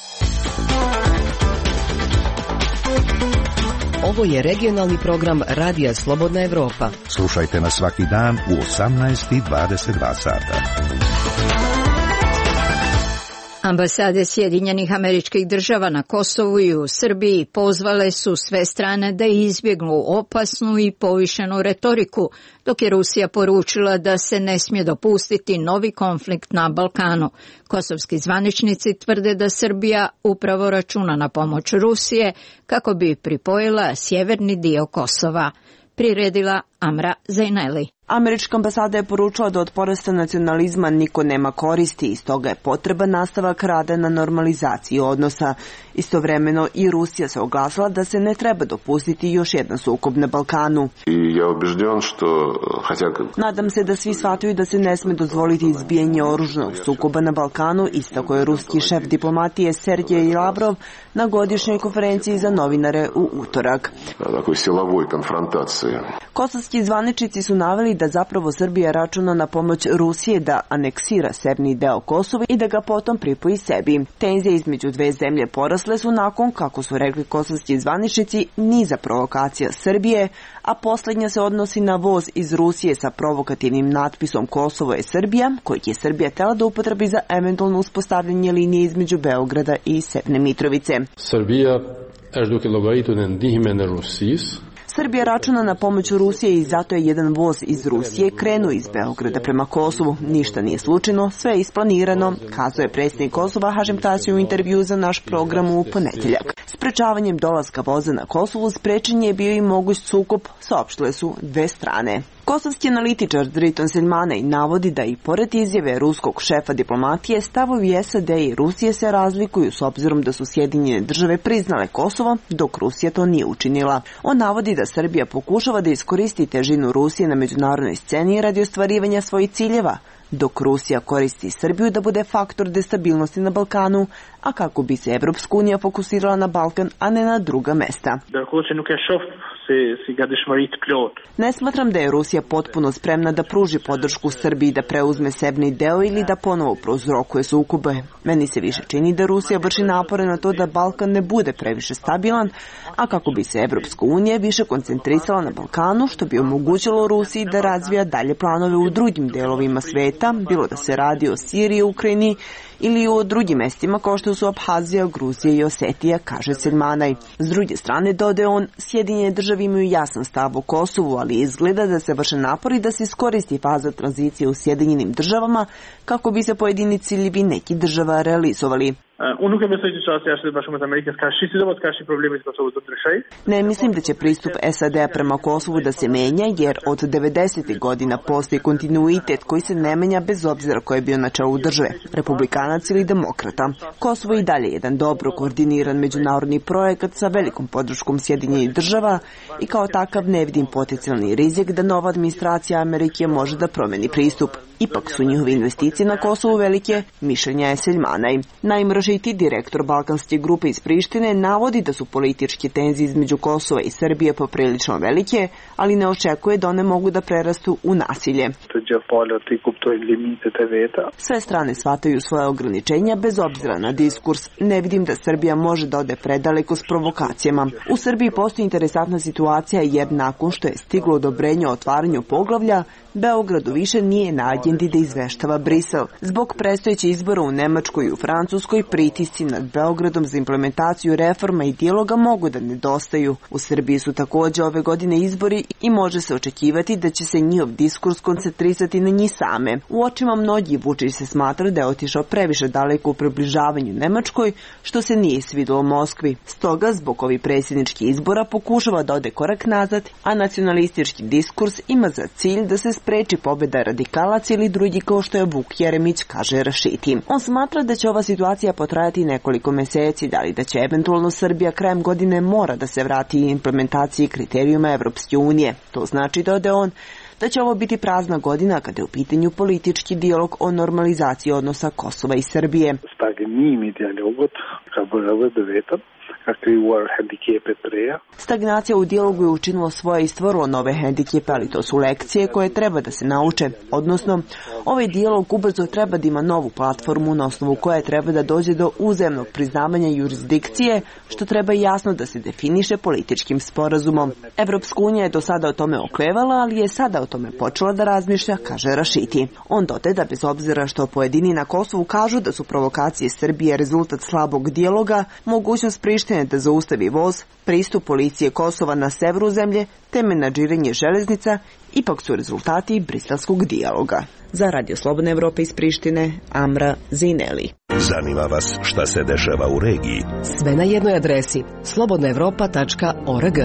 Ovo je regionalni program Radija Slobodna Evropa. Slušajte nas svaki dan u osamnaest i dvadeset dva sata. Ambasade Sjedinjenih Američkih Država na Kosovu i u Srbiji pozvale su sve strane da izbjegnu opasnu i povišenu retoriku, dok je Rusija poručila da se ne smije dopustiti novi konflikt na Balkanu. Kosovski zvaničnici tvrde da Srbija upravo računa na pomoć Rusije kako bi pripojila sjeverni dio Kosova. Priredila Amra Zaineli. Američka ambasada je poručila da od porasta nacionalizma niko nema koristi i stoga je potreban nastavak rada na normalizaciji odnosa. Istovremeno i Rusija se oglasila da se ne treba dopustiti još jedan sukob na Balkanu. Nadam se da svi shvataju da se ne sme dozvoliti izbijanje oružanog sukoba na Balkanu, istako je ruski šef diplomatije Sergej Lavrov na godišnjoj konferenciji za novinare u utorak. Kosovski zvaničnici su naveli da zapravo Srbija računa na pomoć Rusije da aneksira severni deo Kosova i da ga potom pripoji sebi. Tenzije između dve zemlje porasle su nakon, kako su rekli kosovski zvaničnici, niza provokacija Srbije, a posljednja se odnosi na voz iz Rusije sa provokativnim natpisom Kosovo je Srbija, koji je Srbija tela da upotrebi za eventualno uspostavljanje linije između Beograda i Severne Mitrovice. Srbija është duke llogaritur në ndihmën e Rusisë. Srbija računa na pomoć Rusije i zato je jedan voz iz Rusije krenuo iz Beograda prema Kosovu. Ništa nije slučajno, sve je isplanirano, kazuje predsjednik Kosova Hašim Tači u intervju za naš program u ponedjeljak. Sprečavanjem dolaska voza na Kosovu sprečen je bio i moguć sukob, saopštile su dve strane. Kosovski analitičar Driton Selmanaj navodi da i pored izjave ruskog šefa diplomatije, stavovi S A D i Rusije se razlikuju s obzirom da su Sjedinjene države priznale Kosovo, dok Rusija to nije učinila. On navodi da Srbija pokušava da iskoristi težinu Rusije na međunarodnoj sceni radi ostvarivanja svojih ciljeva, dok Rusija koristi Srbiju da bude faktor destabilnosti na Balkanu, a kako bi se Evropska unija fokusirala na Balkan, a ne na druga mesta. Ne smatram da je Rusija potpuno spremna da pruži podršku Srbiji da preuzme severni deo ili da ponovo prouzrokuje sukobe. Meni se više čini da Rusija vrši napore na to da Balkan ne bude previše stabilan, a kako bi se Evropska unija više koncentrisala na Balkanu, što bi omogućilo Rusiji da razvija dalje planove u drugim delovima sveta, bilo da se radi o Siriji, Ukrajini ili o drugim mestima kao što su Abhazija, Gruzija i Osetija, kaže Selmanaj. S druge strane, dodaje on, Sjedinjene države imaju jasan stav o Kosovu, ali izgleda da se vrše napori da se iskoristi faza tranzicije u Sjedinjenim državama kako bi se pojedini ciljevi nekih država realizovali. Ne mislim da će pristup S A D-a prema Kosovu da se menja, jer od devedesetih godina postoji kontinuitet koji se ne menja bez obzira ko je bio na čelu države, republikanac ili demokrata. Kosovo je i dalje jedan dobro koordiniran međunarodni projekat sa velikom podrškom Sjedinjenih država i kao takav ne vidim potencijalni rizik da nova administracija Amerike može da promeni pristup. Ipak su njihove investicije na Kosovu velike, mišljenja je Selmanaj. Najmražiti direktor Balkanske grupe iz Prištine navodi da su političke tenzije između Kosova i Srbije poprilično velike, ali ne očekuje da one mogu da prerastu u nasilje. Sve strane shvataju svoje ograničenja bez obzira na diskurs. Ne vidim da Srbija može da ode predaleko s provokacijama. U Srbiji postoji interesantna situacija jer nakon što je stiglo odobrenje o otvaranju poglavlja, Beogradu više nije na agendi da izveštava Brisel. Zbog predstojećih izbora u Nemačkoj i u Francuskoj, pritisci nad Beogradom za implementaciju reforma i dijaloga mogu da nedostaju. U Srbiji su također ove godine izbori i može se očekivati da će se njihov diskurs koncentrisati na njih same. U očima mnogih Vučić se smatra da je otišao previše daleko u približavanju Nemačkoj, što se nije svidelo Moskvi. Stoga, zbog ovih predsjedničkih izbora pokušava da ode korak nazad, a nacionalistički diskurs ima za cilj da se spreči pobjeda radikalaca ili drugi kao što je Vuk Jeremić, kaže Rašiti. On smatra da će ova situacija potrajati nekoliko meseci, da li da će eventualno Srbija krajem godine mora da se vrati implementaciji kriterijuma Evropske unije. To znači, dode on, da će ovo biti prazna godina kada je u pitanju politički dijalog o normalizaciji odnosa Kosova i Srbije. Stagnacija u dijalogu je učinila svoje i stvorilo nove hendikepe, ali to su lekcije koje treba da se nauče. Odnosno, ovaj dijalog ubrzo treba da ima novu platformu na osnovu koje treba da dođe do uzajamnog priznavanja jurisdikcije, što treba jasno da se definiše političkim sporazumom. Evropska unija je do sada o tome oklevala, ali je sada o tome počela da razmišlja, kaže Rašiti. On dodaje da bez obzira što pojedini na Kosovu kažu da su provokacije Srbije rezultat slabog dijaloga, mogućnost Prištine da zaustavi voz, pristup policije Kosova na severu zemlje, te menadžiranje železnica, ipak su rezultati briselskog dijaloga. Za Radio Slobodne Evrope iz Prištine, Amra Zineli. Zanima vas šta se dešava u regiji? Sve na jednoj adresi slobodna evropa tačka org.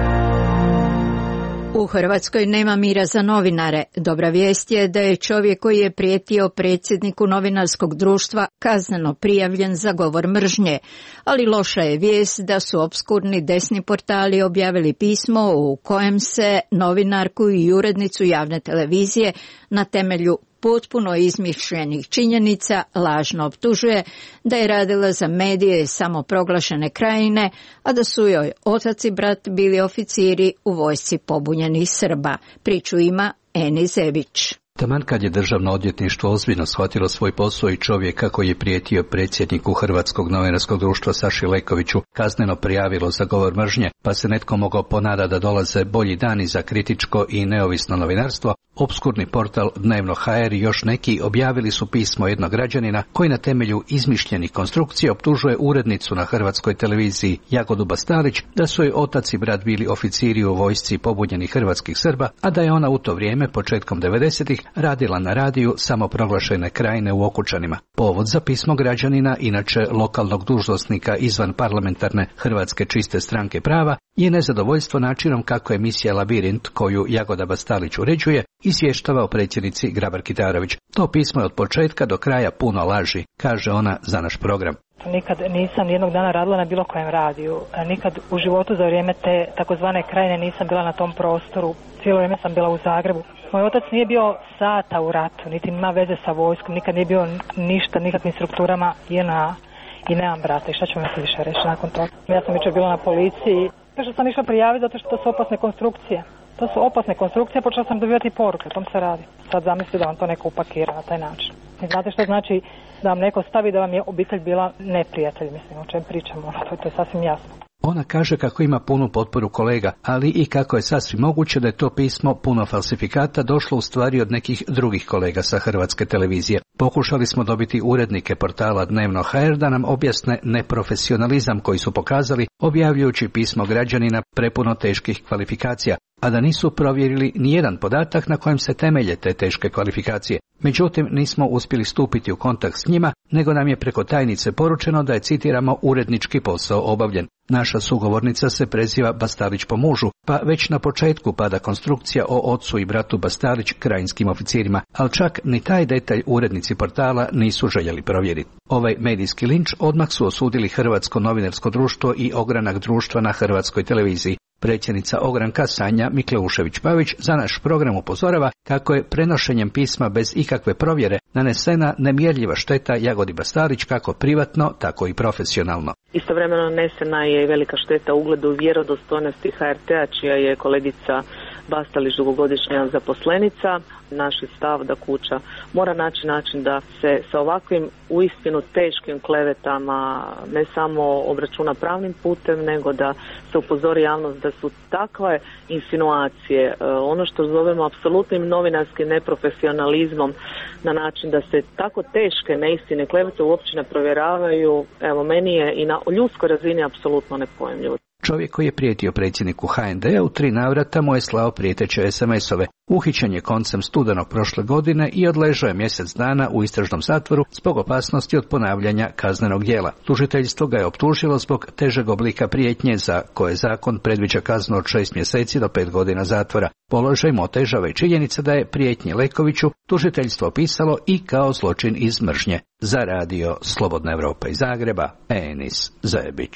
U Hrvatskoj nema mira za novinare. Dobra vijest je da je čovjek koji je prijetio predsjedniku novinarskog društva kazneno prijavljen za govor mržnje, ali loša je vijest da su opskurni desni portali objavili pismo u kojem se novinarku i urednicu javne televizije na temelju potpuno izmišljenih činjenica lažno optužuje da je radila za medije samoproglašene krajine, a da su joj otac i brat bili oficiri u vojsci pobunjenih Srba. Priču ima Eni Zebić. Taman kad je državno odvjetništvo ozbiljno shvatilo svoj posao i čovjeka koji je prijetio predsjedniku Hrvatskog novinarskog društva Saši Lekoviću kazneno prijavilo za govor mržnje, pa se netko mogao ponada da dolaze bolji dani za kritičko i neovisno novinarstvo, opskurni portal Dnevno ha er i još neki objavili su pismo jednog građanina koji na temelju izmišljenih konstrukcija optužuje urednicu na Hrvatskoj televiziji Jagodu Bastalić da su joj otac i brat bili oficiri u vojsci pobunjenih hrvatskih Srba, a da je ona u to vrijeme, početkom devedesetih, radila na radiju samoproglašene krajine u Okučanima. Povod za pismo građanina, inače lokalnog dužnosnika izvan parlamentarne Hrvatske čiste stranke prava, je nezadovoljstvo načinom kako emisija Labirint, koju Jagoda Bastalić uređuje, izvještava o predsjednici Grabar Kitarović. To pismo je od početka do kraja puno laži, kaže ona za naš program. Nikad nisam jednog dana radila na bilo kojem radiju. Nikad u životu za vrijeme te takozvane krajine nisam bila na tom prostoru. Cijelo vrijeme sam bila u Zagrebu. Moj otac nije bio sata u ratu, niti ima veze sa vojskom, nikad nije bio ništa, nikakvim strukturama je na i nemam brata. I šta ću vam se više reći nakon toga? Ja sam jučer bila na policiji. Što sam išla prijaviti zato što to su opasne konstrukcije. To su opasne konstrukcije, počela sam dobivati poruke, o tom se radi. Sad zamislite da vam to neko upakira na taj način. I znate što znači da vam neko stavi da vam je obitelj bila neprijatelj, mislim, o čem pričamo, to, to je sasvim jasno. Ona kaže kako ima punu potporu kolega, ali i kako je sasvim moguće da je to pismo puno falsifikata došlo u stvari od nekih drugih kolega sa Hrvatske televizije. Pokušali smo dobiti urednike portala Dnevno ha er da nam objasne neprofesionalizam koji su pokazali objavljujući pismo građanina prepuno teških kvalifikacija, a da nisu provjerili nijedan podatak na kojem se temelje te teške kvalifikacije. Međutim, nismo uspjeli stupiti u kontakt s njima, nego nam je preko tajnice poručeno da je, citiramo, urednički posao obavljen. Naša sugovornica se preziva Bastalić po mužu, pa već na početku pada konstrukcija o ocu i bratu Bastalić krajinskim oficirima, ali čak ni taj detalj urednici portala nisu željeli provjeriti. Ovaj medijski linč odmah su osudili Hrvatsko novinarsko društvo i ogranak društva na Hrvatskoj televiziji. Predsjednica ogranka Sanja Mikleušević-Pavić za naš program upozorava kako je prenošenjem pisma bez ikakve provjere nanesena nemjerljiva šteta Jagodi Bastalić kako privatno, tako i profesionalno. Istovremeno nanesena je i velika šteta ugledu i vjerodostojnosti ha er te-a, čija je kolegica Bastalić dugogodišnja zaposlenica. Naš je stav da kuća mora naći način da se sa ovakvim uistinu teškim klevetama ne samo obračuna pravnim putem, nego da se upozori javnost da su takve insinuacije, ono što zovemo apsolutnim novinarskim neprofesionalizmom, na način da se tako teške neistine klevete uopće ne provjeravaju. Evo, meni je i na ljudskoj razini apsolutno nepojmljivo. Čovjek koji je prijetio predsjedniku ha en de-a u tri navrata mu je slao prijeteće es em esove. Uhićen je koncem studenog prošle godine i odležao je mjesec dana u istražnom zatvoru zbog opasnosti od ponavljanja kaznenog djela. Tužiteljstvo ga je optužilo zbog težeg oblika prijetnje za koje zakon predviđa kaznu od šest mjeseci do pet godina zatvora. Položaj mu otežava i činjenica da je prijetnje Lekoviću tužiteljstvo opisalo i kao zločin iz mržnje. Za radio Slobodna Evropa iz Zagreba, Enis Zebić.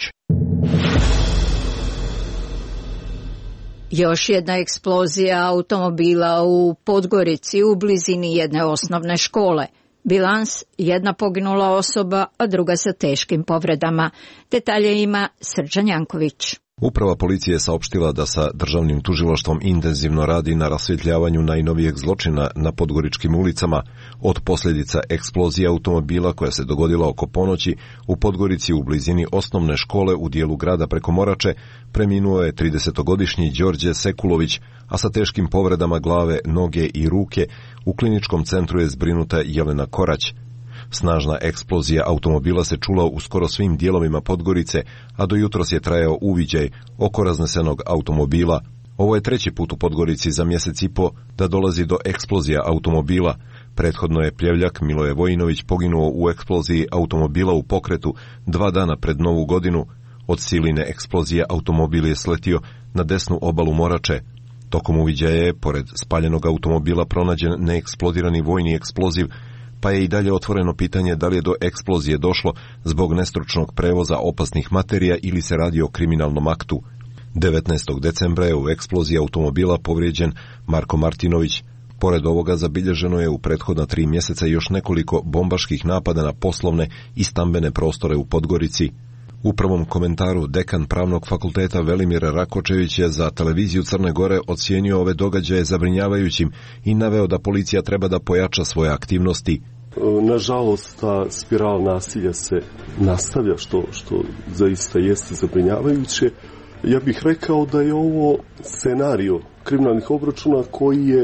Još jedna eksplozija automobila u Podgorici u blizini jedne osnovne škole. Bilans, jedna poginula osoba, a druga sa teškim povredama. Detalje ima Srđan Janković. Uprava policije je saopštila da sa državnim tužilaštvom intenzivno radi na rasvjetljavanju najnovijeg zločina na podgoričkim ulicama od posljedica eksplozije automobila koja se dogodila oko ponoći u Podgorici u blizini osnovne škole u dijelu grada preko Morače. Preminuo je tridesetogodišnji Đorđe Sekulović, a sa teškim povredama glave, noge i ruke u kliničkom centru je zbrinuta Jelena Korać. Snažna eksplozija automobila se čula u skoro svim dijelovima Podgorice, a do jutros je trajao uviđaj oko raznesenog automobila. Ovo je treći put u Podgorici za mjesec i po da dolazi do eksplozija automobila. Prethodno je pljevljak Miloje Vojinović poginuo u eksploziji automobila u pokretu dva dana pred Novu godinu. Od siline eksplozije automobil je sletio na desnu obalu Morače. Tokom uviđaja je, pored spaljenog automobila, pronađen neeksplodirani vojni eksploziv, pa je i dalje otvoreno pitanje da li je do eksplozije došlo zbog nestručnog prevoza opasnih materija ili se radi o kriminalnom aktu. devetnaestog decembra je u eksploziji automobila povrijeđen Marko Martinović. Pored ovoga zabilježeno je u prethodna tri mjeseca još nekoliko bombaških napada na poslovne i stambene prostore u Podgorici. U prvom komentaru dekan Pravnog fakulteta Velimir Rakočević je za televiziju Crne Gore ocijenio ove događaje zabrinjavajućim i naveo da policija treba da pojača svoje aktivnosti. Nažalost, ta spiral nasilja se nastavlja, što, što zaista jeste zabrinjavajuće. Ja bih rekao da je ovo scenario kriminalnih obračuna koji je e,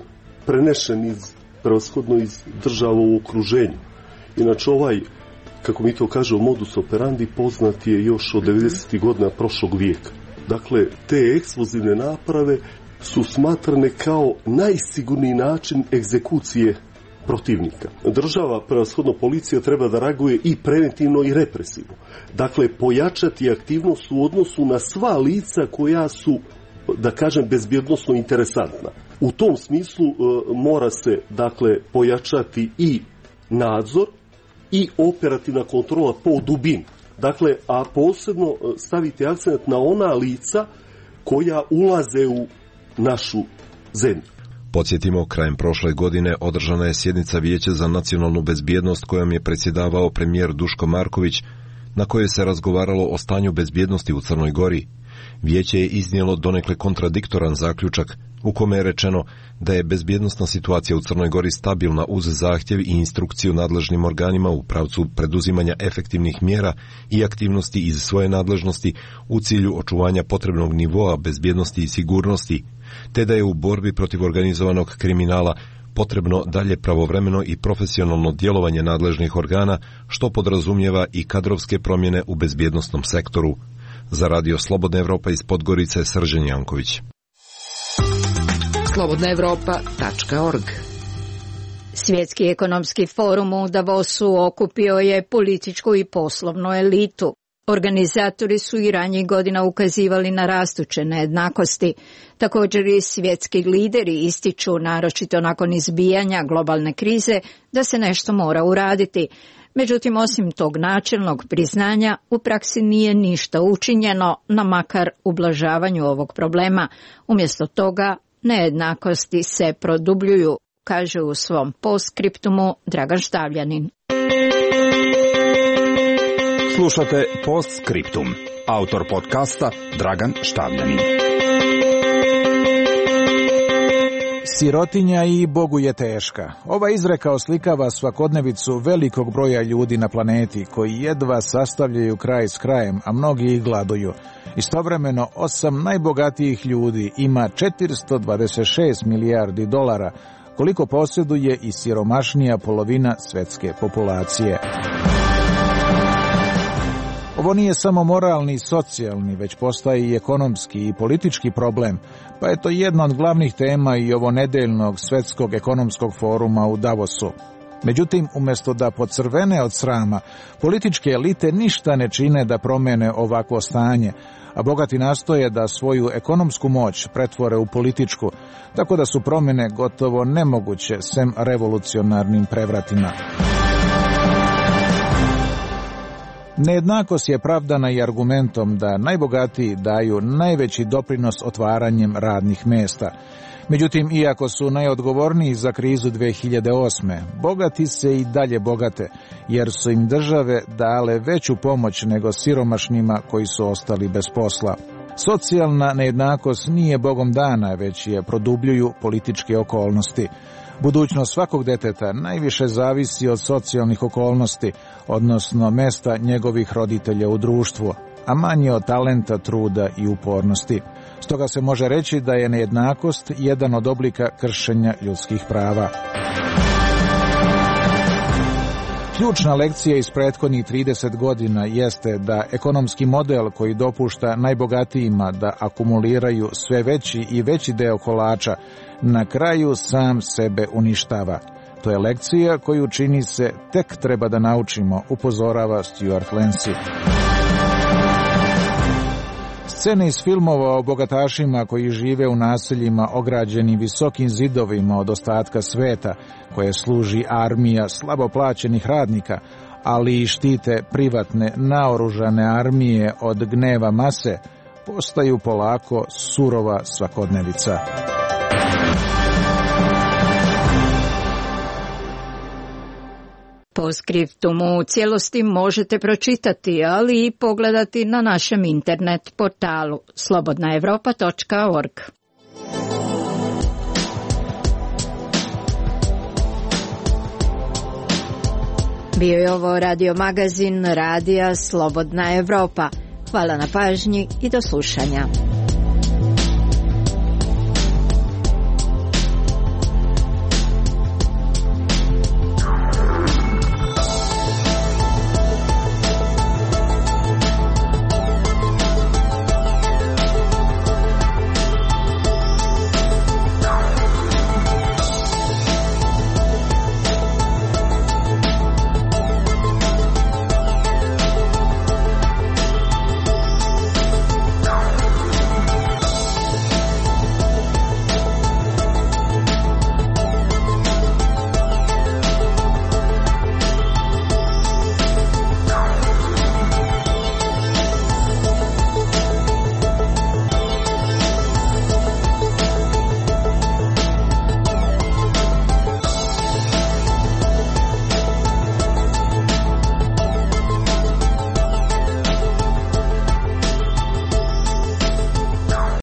prenešen iz, prevashodno iz država u okruženju. Inače, ovaj, kako mi to kažemo, modus operandi poznat je još od devedesetih godina prošlog vijeka. Dakle, te eksplozivne naprave su smatrane kao najsigurniji način egzekucije protivnika. Država, prevashodno policija, treba da reaguje i preventivno i represivno. Dakle, pojačati aktivnost u odnosu na sva lica koja su, da kažem, bezbjednosno interesantna. U tom smislu e, mora se, dakle, pojačati i nadzor i operativna kontrola po dubini. Dakle, a posebno staviti akcent na ona lica koja ulaze u našu zemlju. Podsjetimo, krajem prošle godine održana je sjednica Vijeća za nacionalnu bezbjednost kojom je predsjedavao premijer Duško Marković, na kojoj se razgovaralo o stanju bezbjednosti u Crnoj Gori. Vijeće je iznijelo donekle kontradiktoran zaključak u kome je rečeno da je bezbjednosna situacija u Crnoj Gori stabilna uz zahtjev i instrukciju nadležnim organima u pravcu preduzimanja efektivnih mjera i aktivnosti iz svoje nadležnosti u cilju očuvanja potrebnog nivoa bezbjednosti i sigurnosti, te da je u borbi protiv organizovanog kriminala potrebno dalje pravovremeno i profesionalno djelovanje nadležnih organa, što podrazumijeva i kadrovske promjene u bezbjednosnom sektoru. Za Radio Slobodna Evropa iz Podgorice, Srđan Janković. slobodna evropa tačka org. Svjetski ekonomski forum u Davosu okupio je političku i poslovnu elitu. Organizatori su i ranjih godina ukazivali na rastuće nejednakosti. Također i svjetski lideri ističu, naročito nakon izbijanja globalne krize, da se nešto mora uraditi. Međutim, osim tog načelnog priznanja, u praksi nije ništa učinjeno na makar ublažavanju ovog problema. Umjesto toga, nejednakosti se produbljuju, kaže u svom postskriptumu Dragan Štavljanin. Slušate Postskriptum. Autor podcasta Dragan Štavljanin. Sirotinja i Bogu je teška. Ova izreka oslikava svakodnevicu velikog broja ljudi na planeti koji jedva sastavljaju kraj s krajem, a mnogi ih gladuju. Istovremeno, osam najbogatijih ljudi ima četiristo dvadeset šest milijardi dolara, koliko posjeduje i siromašnija polovina svjetske populacije. Ovo nije samo moralni i socijalni, već postaje i ekonomski i politički problem, pa je to jedna od glavnih tema i ovo nedeljnog svjetskog ekonomskog foruma u Davosu. Međutim, umjesto da pocrvene od srama, političke elite ništa ne čine da promene ovakvo stanje, a bogati nastoje da svoju ekonomsku moć pretvore u političku, tako da su promjene gotovo nemoguće sem revolucionarnim prevratima. Nejednakost je pravdana i argumentom da najbogatiji daju najveći doprinos otvaranjem radnih mesta. Međutim, iako su najodgovorniji za krizu dve hiljade osme, bogati se i dalje bogate, jer su im države dale veću pomoć nego siromašnima koji su ostali bez posla. Socijalna nejednakost nije bogom dana, već je produbljuju političke okolnosti. Budućnost svakog deteta najviše zavisi od socijalnih okolnosti, odnosno mesta njegovih roditelja u društvu, a manje od talenta, truda i upornosti. Stoga se može reći da je nejednakost jedan od oblika kršenja ljudskih prava. Ključna lekcija iz prethodnih trideset godina jeste da ekonomski model koji dopušta najbogatijima da akumuliraju sve veći i veći deo kolača, na kraju sam sebe uništava. To je lekcija koju, čini se, tek treba da naučimo, upozorava Stuart Lancy. Scene iz filmova o bogatašima koji žive u naseljima ograđenim visokim zidovima od ostatka sveta, koje služi armija slabo plaćenih radnika, ali i štite privatne naoružane armije od gneva mase, postaju polako surova svakodnevica. Postscriptum u cijelosti možete pročitati, ali i pogledati na našem internet portalu slobodna evropa tačka org. Bio je ovo radio magazin Radija Slobodna Evropa. Hvala na pažnji i do slušanja.